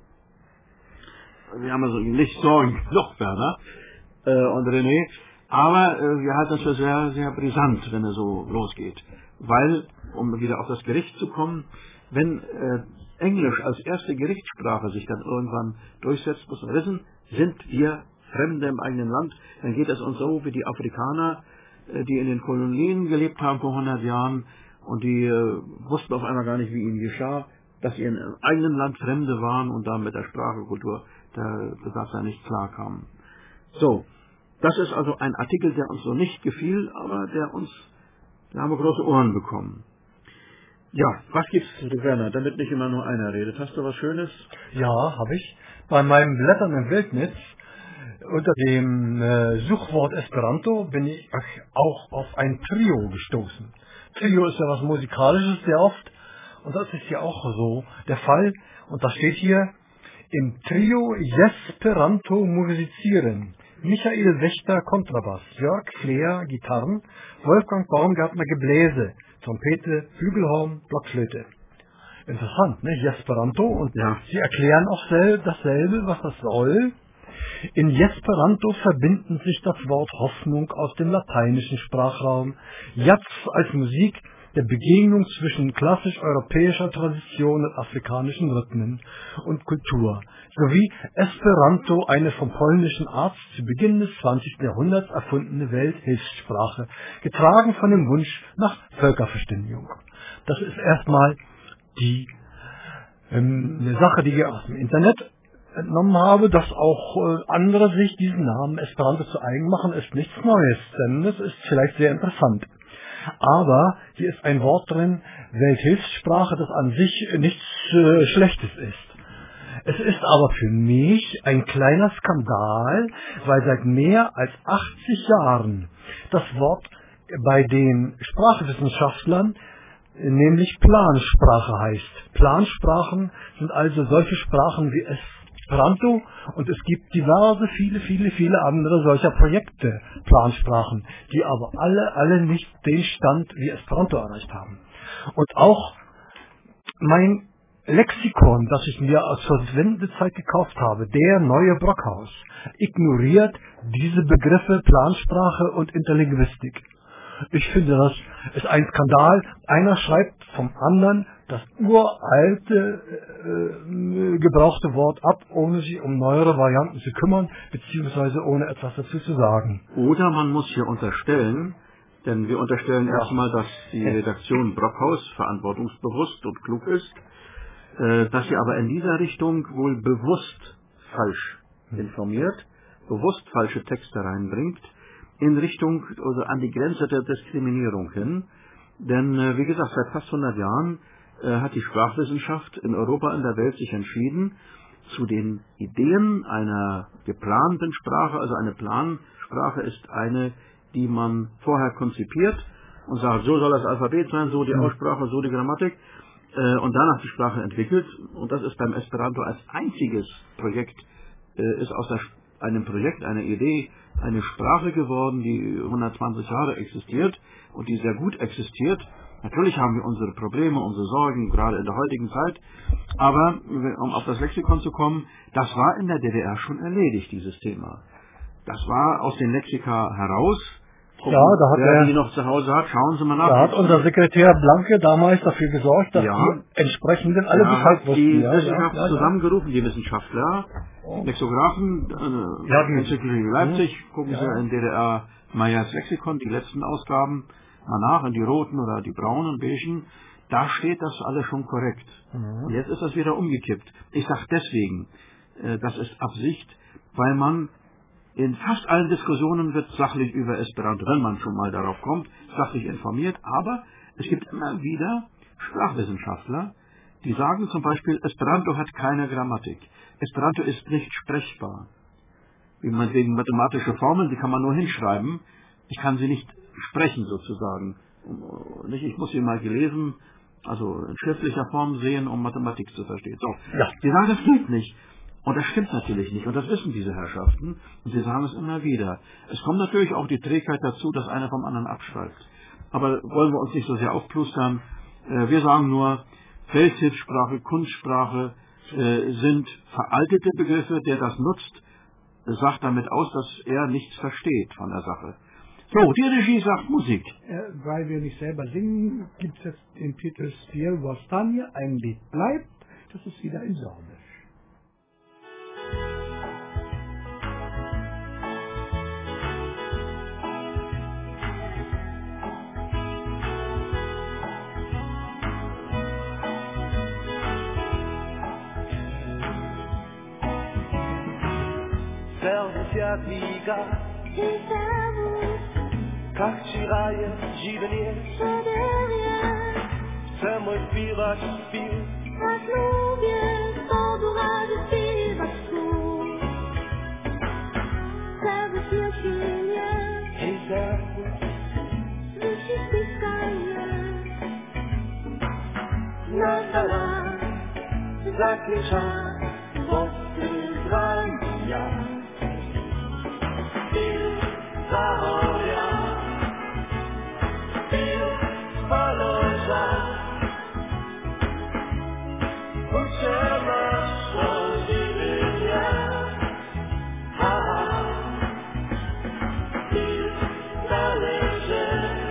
Wir haben also nicht Sorgen genug, Werner und René, aber wir halten es für sehr, sehr brisant, wenn es so losgeht. Weil, um wieder auf das Gericht zu kommen, wenn Englisch als erste Gerichtssprache sich dann irgendwann durchsetzt, muss man wissen, sind wir Fremde im eigenen Land, dann geht es uns so wie die Afrikaner, die in den Kolonien gelebt haben vor 100 Jahren und die wussten auf einmal gar nicht, wie ihnen geschah, dass sie in ihrem eigenen Land Fremde waren und da mit der Sprache, Kultur, da nicht klarkamen. So, das ist also ein Artikel, der uns so nicht gefiel, aber da haben wir große Ohren bekommen. Ja, was gibt's, Werner, damit nicht immer nur einer redet? Hast du was Schönes? Ja, habe ich. Bei meinem Blättern im Wildnetz unter dem Suchwort Esperanto bin ich auch auf ein Trio gestoßen. Trio ist ja was Musikalisches sehr oft und das ist ja auch so der Fall. Und da steht hier, im Trio Jesperanto musizieren. Michael Wächter Kontrabass, Jörg Fleer Gitarren, Wolfgang Baumgartner Gebläse, Trompete, Flügelhorn, Blockflöte. Interessant, ne? Jesperanto, und ja, sie erklären auch dasselbe, was das soll. In Jesperanto verbinden sich das Wort Hoffnung aus dem lateinischen Sprachraum, Jazz als Musik der Begegnung zwischen klassisch-europäischer Tradition und afrikanischen Rhythmen und Kultur, sowie Esperanto, eine vom polnischen Arzt zu Beginn des 20. Jahrhunderts erfundene Welthilfssprache, getragen von dem Wunsch nach Völkerverständigung. Das ist erstmal eine Sache, die ich aus dem Internet entnommen habe, dass auch andere sich diesen Namen Esperanto zu eigen machen, ist nichts Neues, denn es ist vielleicht sehr interessant. Aber hier ist ein Wort drin, Welthilfssprache, das an sich nichts Schlechtes ist. Es ist aber für mich ein kleiner Skandal, weil seit mehr als 80 Jahren das Wort bei den Sprachwissenschaftlern nämlich Plansprache heißt. Plansprachen sind also solche Sprachen wie Esperanto, und es gibt diverse, viele andere solcher Projekte, Plansprachen, die aber alle nicht den Stand wie Esperanto erreicht haben. Und auch mein Lexikon, das ich mir zur Wendezeit gekauft habe, der neue Brockhaus, ignoriert diese Begriffe Plansprache und Interlinguistik. Ich finde, das ist ein Skandal. Einer schreibt vom anderen das uralte, gebrauchte Wort ab, ohne sich um neuere Varianten zu kümmern, beziehungsweise ohne etwas dazu zu sagen. Oder man muss hier unterstellen, denn wir unterstellen erstmal, dass die Redaktion Brockhaus verantwortungsbewusst und klug ist, dass sie aber in dieser Richtung wohl bewusst falsch informiert, bewusst falsche Texte reinbringt, in Richtung, also an die Grenze der Diskriminierung hin. Denn, wie gesagt, seit fast 100 Jahren hat die Sprachwissenschaft in Europa, in der Welt sich entschieden, zu den Ideen einer geplanten Sprache, also eine Plansprache ist eine, die man vorher konzipiert und sagt, so soll das Alphabet sein, so die Aussprache, so die Grammatik, und danach die Sprache entwickelt. Und das ist beim Esperanto als einziges Projekt, ist aus einem Projekt, einer Idee, eine Sprache geworden, die 120 Jahre existiert und die sehr gut existiert. Natürlich haben wir unsere Probleme, unsere Sorgen, gerade in der heutigen Zeit, aber um auf das Lexikon zu kommen, das war in der DDR schon erledigt, dieses Thema. Das war aus den Lexika heraus. Ja, da hat wer die noch zu Hause hat, schauen Sie mal nach. Da hat unser Sekretär Blanke damals dafür gesorgt, dass die entsprechenden alle Bescheid wussten. Die Wissenschaft zusammengerufen, die Wissenschaftler, Lexikographen, Enzyklopädie Leipzig, gucken Sie in DDR Meyers Lexikon, die letzten Ausgaben, mal nach, in die roten oder die braunen, beigen, da steht das alles schon korrekt. Und jetzt ist das wieder umgekippt. Ich sage deswegen, das ist Absicht, weil man in fast allen Diskussionen wird sachlich über Esperanto, wenn man schon mal darauf kommt, sachlich informiert, aber es gibt immer wieder Sprachwissenschaftler, die sagen zum Beispiel, Esperanto hat keine Grammatik. Esperanto ist nicht sprechbar. Wie man wegen mathematische Formeln, die kann man nur hinschreiben. Ich kann sie nicht sprechen sozusagen. Ich muss sie mal gelesen, also in schriftlicher Form sehen, um Mathematik zu verstehen. So, Ja. die sagen, das geht nicht. Und das stimmt natürlich nicht. Und das wissen diese Herrschaften. Und sie sagen es immer wieder. Es kommt natürlich auch die Trägheit dazu, dass einer vom anderen abschreibt. Aber wollen wir uns nicht so sehr aufplustern. Wir sagen nur, Feldhilfssprache, Kunstsprache sind veraltete Begriffe. Der das nutzt, sagt damit aus, dass er nichts versteht von der Sache. So, die Regie sagt Musik. Weil wir nicht selber singen, gibt es jetzt den Titel Spiel Vostanje, ein Lied bleibt. Das ist wieder in Sorbisch. Servus, Jadwiga, как вчера я живее, це мой співач спів. Tak lubię, to była śpiewać tu. Serwis silnie, Hej, servus, słyszy styskanie. na dala, zakrycza, podsywania. Spił, zahoria, spił, spaloża. Uczema, co dziwienia. Ha, ha, spił, należy.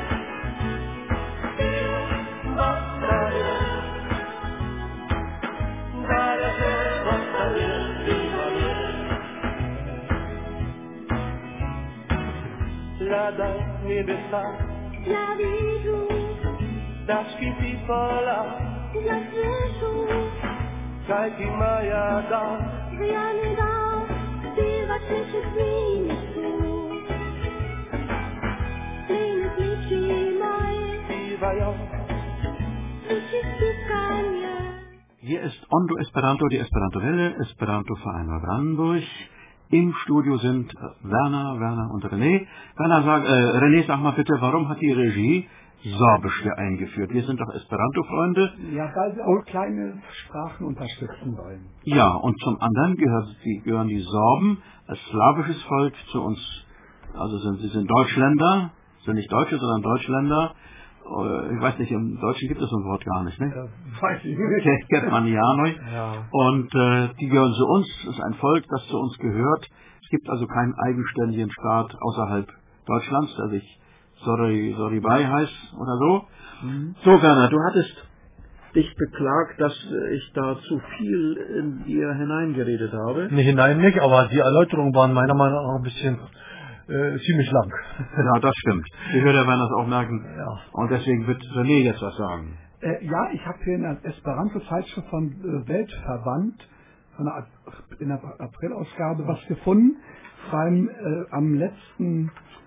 Spił, powstaje. Należy, powstaje, spiwanie. Lada niebieska, Ja widzę, daszki pola, jak wieszu, kajki maja da, że ja nie dam śpiewać jeszcze zmienić tu. Zmienić liczy moje, śpiewają. słyszy styskanie. Hier ist Ondo Esperanto, die Esperanto-Welle, Esperanto-Verein Brandenburg. Im Studio sind Werner und René. René, sag mal bitte, warum hat die Regie Sorbisch hier eingeführt? Wir sind doch Esperanto-Freunde. Ja, weil wir auch kleine Sprachen unterstützen wollen. Ja, und zum anderen gehören die Sorben als slawisches Volk zu uns. Also sie sind Deutschländer, sind nicht Deutsche, sondern Deutschländer. Ich weiß nicht, im Deutschen gibt es so ein Wort gar nicht, ne? Weiß ich nicht. Germanianoi. Ja. Und die gehören zu uns, das ist ein Volk, das zu uns gehört. Es gibt also keinen eigenständigen Staat außerhalb Deutschlands, der sich Soribay heißt oder so. Mhm. So, Werner, du hattest dich beklagt, dass ich da zu viel in dir hineingeredet habe. Nicht hinein nicht, aber die Erläuterungen waren meiner Meinung nach ein bisschen ziemlich lang. Ja, das stimmt. Ich würde Werner das auch merken. Ja. Und deswegen wird René jetzt was sagen. Ja, ich habe hier in der Esperanto-Zeitschrift von Weltverband in der Aprilausgabe was gefunden. Am letzten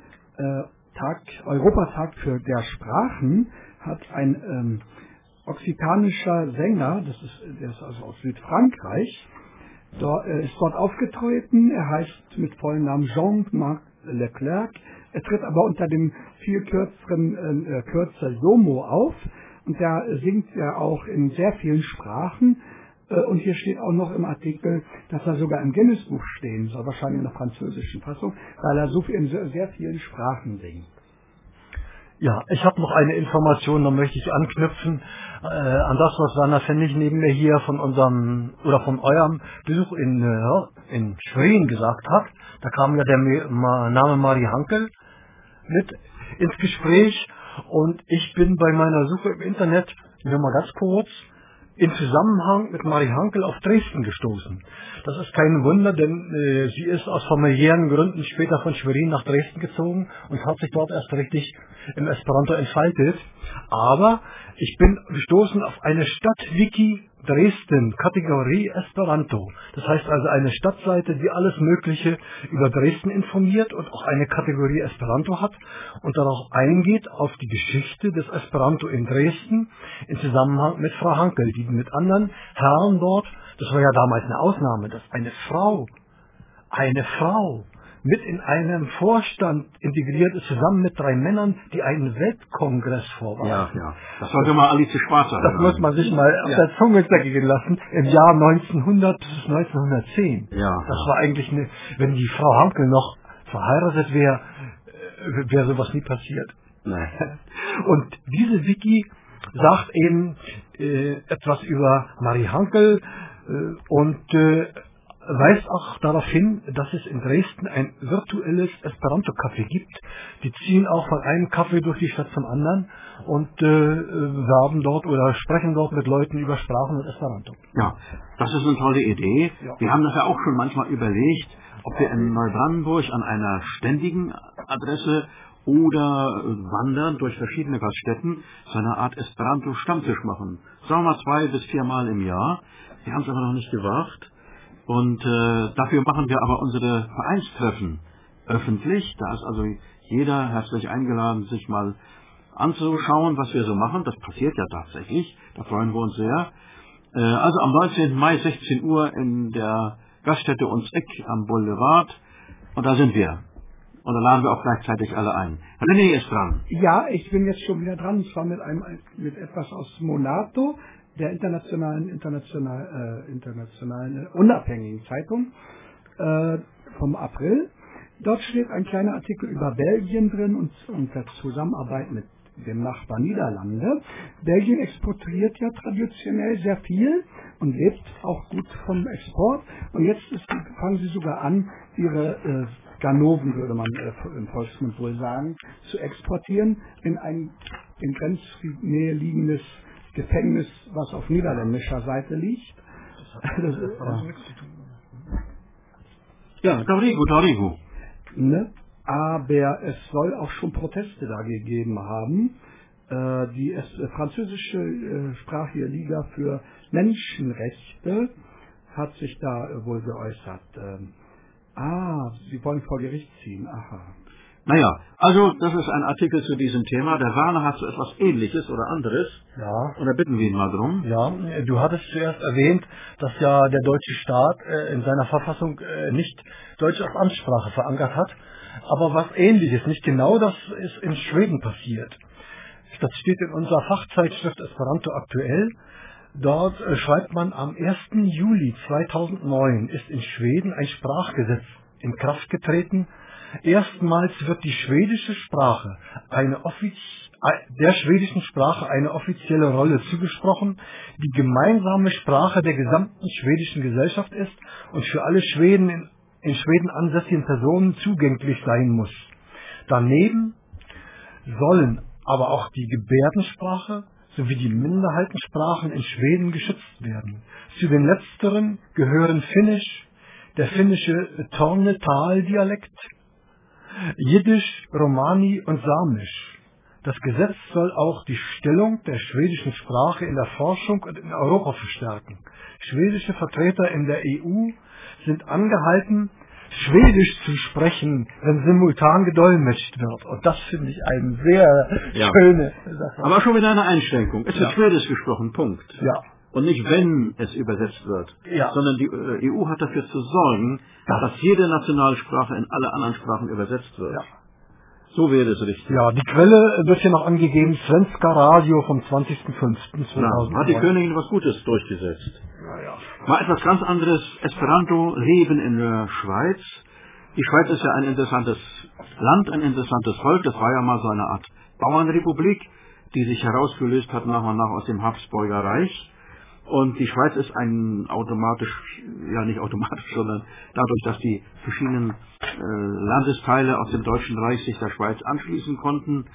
Europatag der Sprachen hat ein okzitanischer Sänger, der ist also aus Südfrankreich, ist dort aufgetreten. Er heißt mit vollen Namen Jean-Marc Leclerc. Er tritt aber unter dem viel kürzeren Kürzel Jomo auf und der singt ja auch in sehr vielen Sprachen. Und hier steht auch noch im Artikel, dass er sogar im Guinness-Buch stehen soll, wahrscheinlich in der französischen Fassung, weil er so viel in sehr vielen Sprachen singt. Ja, ich habe noch eine Information, da möchte ich anknüpfen an das, was Werner Pfennig neben mir hier von eurem Besuch in Schwerin gesagt hat. Da kam ja der Name Marie Hankel mit ins Gespräch und ich bin bei meiner Suche im Internet, nur mal ganz kurz, in Zusammenhang mit Marie Hankel auf Dresden gestoßen. Das ist kein Wunder, denn sie ist aus familiären Gründen später von Schwerin nach Dresden gezogen und hat sich dort erst richtig im Esperanto entfaltet. Aber ich bin gestoßen auf eine Stadtwiki Dresden, Kategorie Esperanto. Das heißt also eine Stadtseite, die alles Mögliche über Dresden informiert und auch eine Kategorie Esperanto hat und darauf eingeht auf die Geschichte des Esperanto in Dresden in Zusammenhang mit Frau Hankel, die mit anderen Herren dort, das war ja damals eine Ausnahme, dass eine Frau mit in einem Vorstand integriert ist, zusammen mit 3 Männern, die einen Weltkongress vorbereiten. Ja. Das sollte mal Alice Schwarzer Das muss man sich mal auf der Zunge zergehen lassen. Im Jahr 1900 bis 1910. Ja. Das war eigentlich wenn die Frau Hankel noch verheiratet wäre, wäre sowas nie passiert. Nee. Und diese Wiki sagt eben etwas über Marie Hankel und weist auch darauf hin, dass es in Dresden ein virtuelles Esperanto-Café gibt. Die ziehen auch von einem Café durch die Stadt zum anderen und werben dort oder sprechen dort mit Leuten über Sprachen und Esperanto. Ja, das ist eine tolle Idee. Ja. Wir haben das ja auch schon manchmal überlegt, ob wir in Neubrandenburg an einer ständigen Adresse oder wandern durch verschiedene Gaststätten so eine Art Esperanto-Stammtisch machen. Sagen wir mal 2 bis 4 Mal im Jahr. Wir haben es aber noch nicht gewagt. Und dafür machen wir aber unsere Vereinstreffen öffentlich. Da ist also jeder herzlich eingeladen, sich mal anzuschauen, was wir so machen. Das passiert ja tatsächlich. Da freuen wir uns sehr. Also am 19. Mai 16 Uhr in der Gaststätte Uns-Eck am Boulevard. Und da sind wir. Und da laden wir auch gleichzeitig alle ein. René ist dran. Ja, ich bin jetzt schon wieder dran. Und zwar mit etwas aus Monato, der internationalen unabhängigen Zeitung vom April. Dort steht ein kleiner Artikel über Belgien drin und der Zusammenarbeit mit dem Nachbar Niederlande. Belgien exportiert ja traditionell sehr viel und lebt auch gut vom Export. Und jetzt fangen sie sogar an, ihre Ganoven, würde man im Volksmund wohl sagen, zu exportieren in ein in Grenznähe liegendes Gefängnis, was auf niederländischer Seite liegt. Das ist, Ja, Dorigo. Ne? Aber es soll auch schon Proteste da gegeben haben. Die französische sprachliche Liga für Menschenrechte hat sich da wohl geäußert. Sie wollen vor Gericht ziehen. Aha. Naja, also das ist ein Artikel zu diesem Thema. Der Werner hat so etwas Ähnliches oder anderes. Ja. Und da bitten wir ihn mal drum. Ja, du hattest zuerst erwähnt, dass ja der deutsche Staat in seiner Verfassung nicht Deutsch als Amtssprache verankert hat. Aber was Ähnliches, nicht genau das ist in Schweden passiert. Das steht in unserer Fachzeitschrift Esperanto aktuell. Dort schreibt man, am 1. Juli 2009 ist in Schweden ein Sprachgesetz in Kraft getreten. Erstmals wird die schwedische Sprache der schwedischen Sprache eine offizielle Rolle zugesprochen, die gemeinsame Sprache der gesamten schwedischen Gesellschaft ist und für alle Schweden in Schweden ansässigen Personen zugänglich sein muss. Daneben sollen aber auch die Gebärdensprache sowie die Minderheitensprachen in Schweden geschützt werden. Zu den letzteren gehören Finnisch, der finnische Tornetal-Dialekt, Jiddisch, Romani und Samisch. Das Gesetz soll auch die Stellung der schwedischen Sprache in der Forschung und in Europa verstärken. Schwedische Vertreter in der EU sind angehalten, Schwedisch zu sprechen, wenn simultan gedolmetscht wird. Und das finde ich eine sehr schöne Sache. Aber schon wieder eine Einschränkung. Es wird Schwedisch gesprochen, Punkt. Ja. Und nicht, wenn es übersetzt wird, sondern die EU hat dafür zu sorgen, dass jede Nationalsprache in alle anderen Sprachen übersetzt wird. Ja. So wäre es richtig. Ja, die Quelle wird hier noch angegeben, Svenska Radio vom 20.05.2009. Hat die Königin was Gutes durchgesetzt. Mal etwas ganz anderes, Esperanto, Leben in der Schweiz. Die Schweiz ist ja ein interessantes Land, ein interessantes Volk. Das war ja mal so eine Art Bauernrepublik, die sich herausgelöst hat nach und nach aus dem Habsburger Reich. Und die Schweiz ist nicht automatisch, sondern dadurch, dass die verschiedenen Landesteile aus dem Deutschen Reich sich der Schweiz anschließen konnten,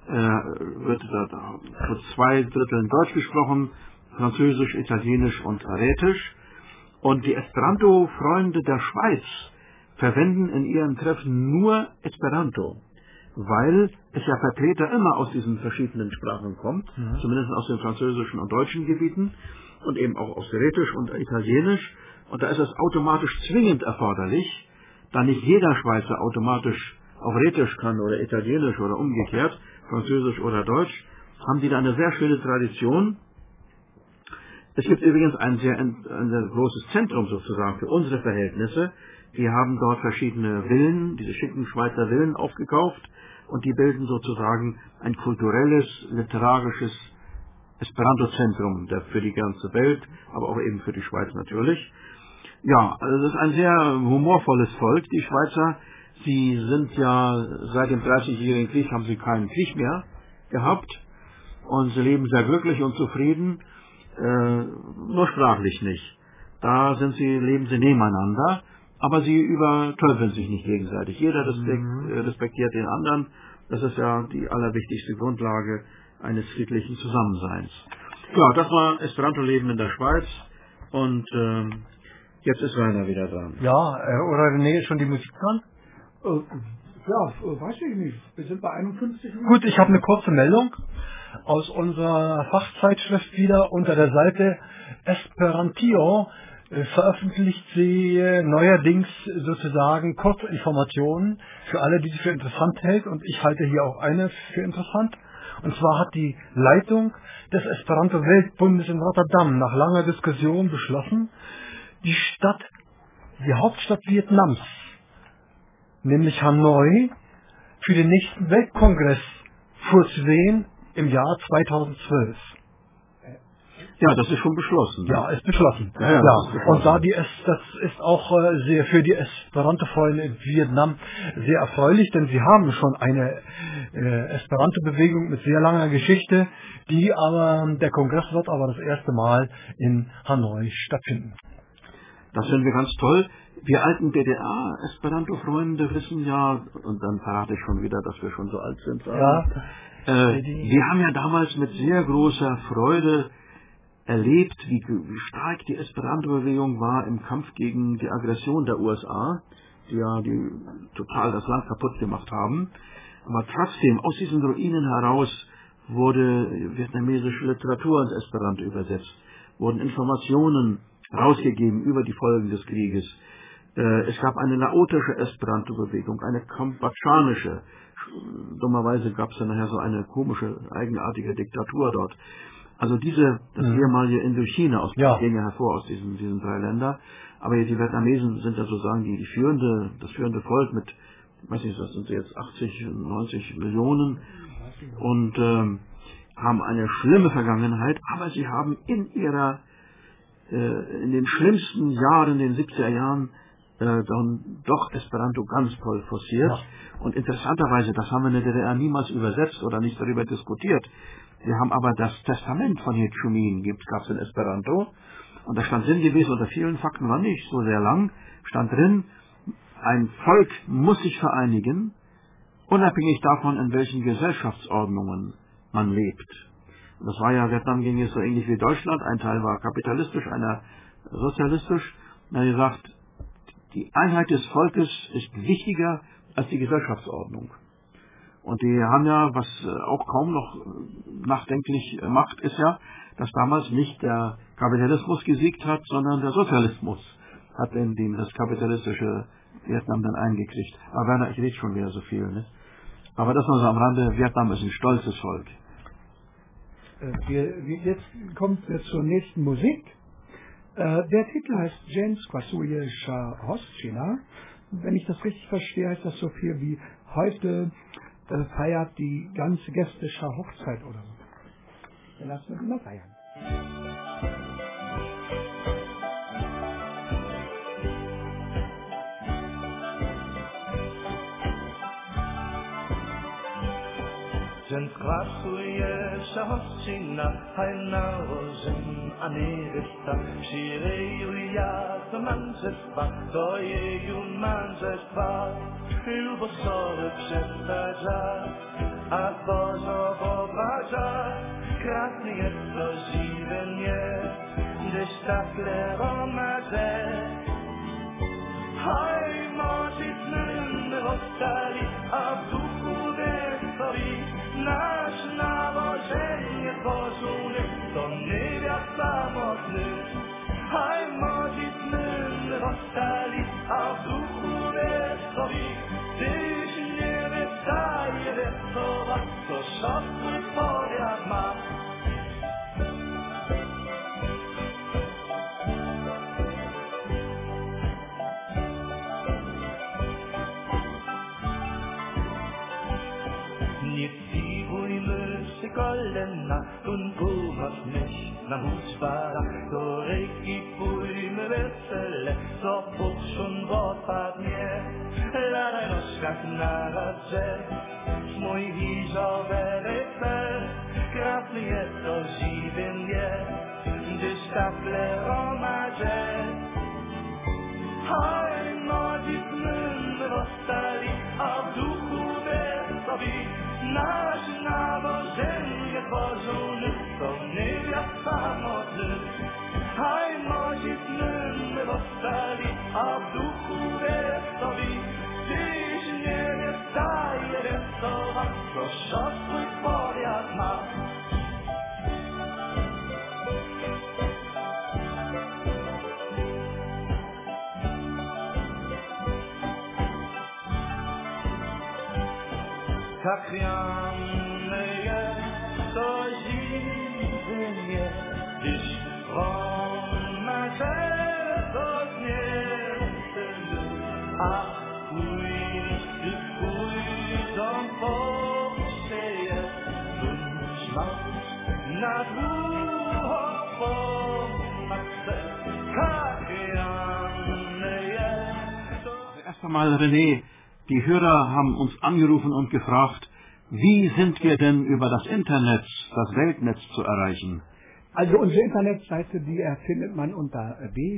wird da 2 Drittel Deutsch gesprochen, Französisch, Italienisch und Rätisch. Und die Esperanto-Freunde der Schweiz verwenden in ihren Treffen nur Esperanto, weil es ja Vertreter immer aus diesen verschiedenen Sprachen kommt, zumindest aus den französischen und deutschen Gebieten und eben auch aus Rätisch und Italienisch. Und da ist es automatisch zwingend erforderlich, da nicht jeder Schweizer automatisch auf Rätisch kann oder Italienisch oder umgekehrt, Französisch oder Deutsch, haben die da eine sehr schöne Tradition. Es gibt übrigens ein sehr großes Zentrum sozusagen für unsere Verhältnisse Wir haben dort verschiedene Villen, diese schicken Schweizer Villen aufgekauft und die bilden sozusagen ein kulturelles, literarisches Esperanto-Zentrum für die ganze Welt, aber auch eben für die Schweiz natürlich. Ja, also das ist ein sehr humorvolles Volk, die Schweizer. Sie sind ja seit dem 30-jährigen Krieg, haben sie keinen Krieg mehr gehabt und sie leben sehr glücklich und zufrieden, nur sprachlich nicht. Da leben sie nebeneinander, aber sie übertölpeln sich nicht gegenseitig. Jeder respektiert den anderen. Das ist ja die allerwichtigste Grundlage eines friedlichen Zusammenseins. Ja, das war Esperanto-Leben in der Schweiz und jetzt ist Rainer wieder dran. Ja, oder René, ist schon die Musik dran? Weiß ich nicht. Wir sind bei 51 Minuten. Gut, ich habe eine kurze Meldung aus unserer Fachzeitschrift wieder unter der Seite Esperantio. Veröffentlicht sie neuerdings sozusagen Kurzinformationen für alle, die sie für interessant hält, und ich halte hier auch eine für interessant. Und zwar hat die Leitung des Esperanto-Weltbundes in Rotterdam nach langer Diskussion beschlossen, die Hauptstadt Vietnams, nämlich Hanoi, für den nächsten Weltkongress vorzusehen im Jahr 2012. Ja, das ist schon beschlossen. Ja, ist beschlossen. Ja, ist beschlossen. Und das ist auch sehr für die Esperanto-Freunde in Vietnam sehr erfreulich, denn sie haben schon eine Esperanto-Bewegung mit sehr langer Geschichte, der Kongress wird aber das erste Mal in Hanoi stattfinden. Das finden wir ganz toll. Wir alten DDR-Esperanto-Freunde wissen ja, und dann verrate ich schon wieder, dass wir schon so alt sind. Ja. Wir haben ja damals mit sehr großer Freude erlebt, wie stark die Esperanto-Bewegung war im Kampf gegen die Aggression der USA, die total das Land kaputt gemacht haben. Aber trotzdem, aus diesen Ruinen heraus wurde vietnamesische Literatur ins Esperanto übersetzt, wurden Informationen rausgegeben über die Folgen des Krieges. Es gab eine laotische Esperanto-Bewegung, eine kambodschanische. Dummerweise gab es dann nachher so eine komische, eigenartige Diktatur dort. Also das ehemalige Indochina ging ja hervor aus diesen drei Ländern. Aber die Vietnamesen sind ja sozusagen das führende Volk mit, ich weiß nicht, das sind jetzt 80, 90 Millionen und haben eine schlimme Vergangenheit, aber sie haben in den schlimmsten Jahren, den 70er Jahren, dann doch Esperanto ganz toll forciert. Ja. Und interessanterweise, das haben wir in der DDR niemals übersetzt oder nicht darüber diskutiert. Wir haben aber das Testament von Ho Chi Minh, gab es in Esperanto. Und da stand sinngemäß, unter vielen Fakten war nicht so sehr lang, stand drin, ein Volk muss sich vereinigen, unabhängig davon, in welchen Gesellschaftsordnungen man lebt. Und das war ja, Vietnam ging es so ähnlich wie Deutschland, ein Teil war kapitalistisch, einer sozialistisch. Na, ihr sagt, die Einheit des Volkes ist wichtiger als die Gesellschaftsordnung. Und die haben ja, was auch kaum noch nachdenklich macht, ist ja, dass damals nicht der Kapitalismus gesiegt hat, sondern der Sozialismus hat das kapitalistische Vietnam dann eingekriegt. Aber Werner, ich rede schon wieder so viel, ne? Aber das nur so am Rande, Vietnam ist ein stolzes Volk. Jetzt kommt zur nächsten Musik. Der Titel heißt James Kwasuye Sha Hoschina. Wenn ich das richtig verstehe, heißt das so viel wie heute feiert die ganze Gästescher Hochzeit oder so. Dann lassen wir die mal feiern. James Kwasuye Sha Hoschina Haina Ozen Anirista Shirei Uya Manzespa Doye Yun Manzespa Ilbo Sorek Shestaja Atbozo Bobaja Krasny eksplozivnie Desztakle Romaze Haj Mojitnym Rostali Abduchu Destori Nasz nawożenie Bożuny to niewiast samotny Haj modlitnym rozstali, a w duchu wesowi Tyś nie wydaje wesoła, to szopły powiat ma golden Nacht und bummert mich na Husbara, so regi Bäume wessele, so buch schon Wortfahrt mir, la noschka knara dżer, mój hiżo werefer, krasny jest to żywym jest, gdyż taple romadże. Haj, modlitwnym rozstali, a w duchu wesowi, nasz nabożenie tworzony, to niewiasta modly. Haj, modlitwnym rozstali, a w duchu wesowi, dziś niewiasta jedencowa, to szosły powiat ma. Tak rany jest, to zimny jest, gdyż ona serce zmierzyły, a pójdą po szyję, na długo matce. Tak rany jest, to... Erst einmal, René, die Hörer haben uns angerufen und gefragt, wie sind wir denn über das Internet, das Weltnetz zu erreichen? Also unsere Internetseite, die findet man unter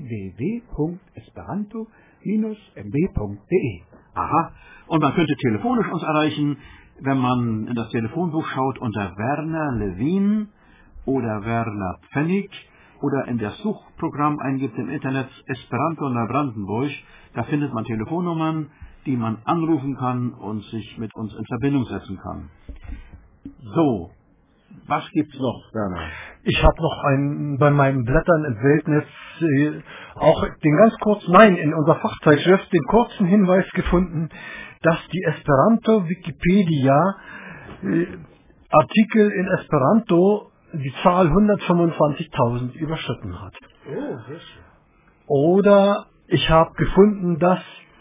www.esperanto-mb.de. Aha, und man könnte telefonisch uns erreichen, wenn man in das Telefonbuch schaut unter Werner Lewin oder Werner Pfennig oder in das Suchprogramm eingibt im Internet Esperanto Neubrandenburg. Da findet man Telefonnummern, die man anrufen kann und sich mit uns in Verbindung setzen kann. So, was gibt's noch, Werner? Ich habe noch bei meinen Blättern im Weltnetz auch den ganz kurzen, in unserer Fachzeitschrift den kurzen Hinweis gefunden, dass die Esperanto-Wikipedia Artikel in Esperanto die Zahl 125.000 überschritten hat. Oh, sehr schön. Oder ich habe gefunden, dass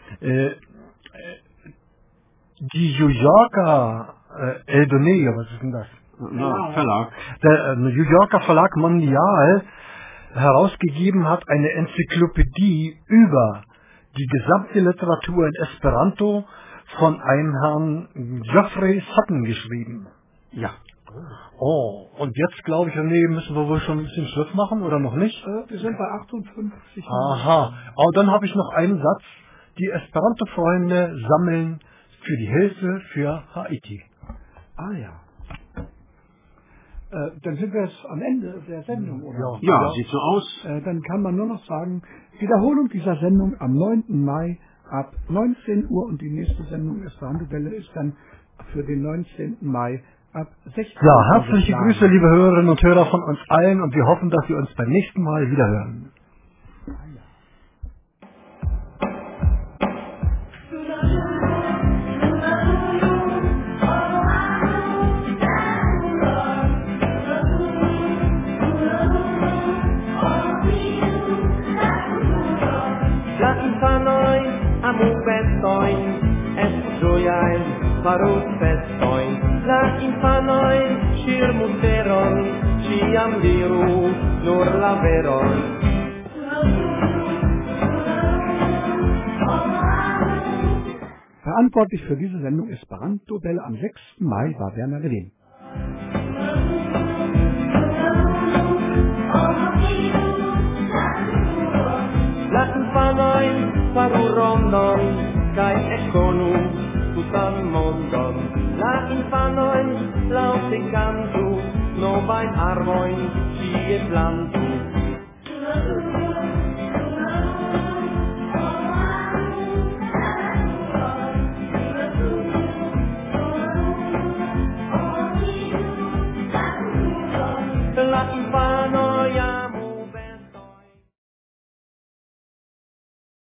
die New Yorker Eldoneo, was ist denn das? Verlag. Der New Yorker Verlag Mondial herausgegeben hat eine Enzyklopädie über die gesamte Literatur in Esperanto von einem Herrn Geoffrey Sutton geschrieben. Ja. Oh, und jetzt glaube ich, nee, müssen wir wohl schon ein bisschen Schluss machen, oder noch nicht? Wir sind bei 58. Aha, aber dann habe ich noch einen Satz. Die Esperanto-Freunde sammeln für die Hilfe für Haiti. Ah ja. Dann sind wir jetzt am Ende der Sendung, oder? Ja, sieht so aus. Dann kann man nur noch sagen, Wiederholung dieser Sendung am 9. Mai ab 19 Uhr und die nächste Sendung Esperanto-Welle ist dann für den 19. Mai ab 16 Uhr. Ja, herzliche Grüße, liebe Hörerinnen und Hörer von uns allen, und wir hoffen, dass Sie uns beim nächsten Mal wiederhören. Parut festoin, la infanoi, shir musteron, ciam diru, nur la veron. Verantwortlich für diese Sendung Esperanto-Welle am 6. Mai war Werner Lewin. La infanoi, paru rondon, kai ekonu, tutan mondon, la infanoi, laute cantu, novain arvoin, cie plantu.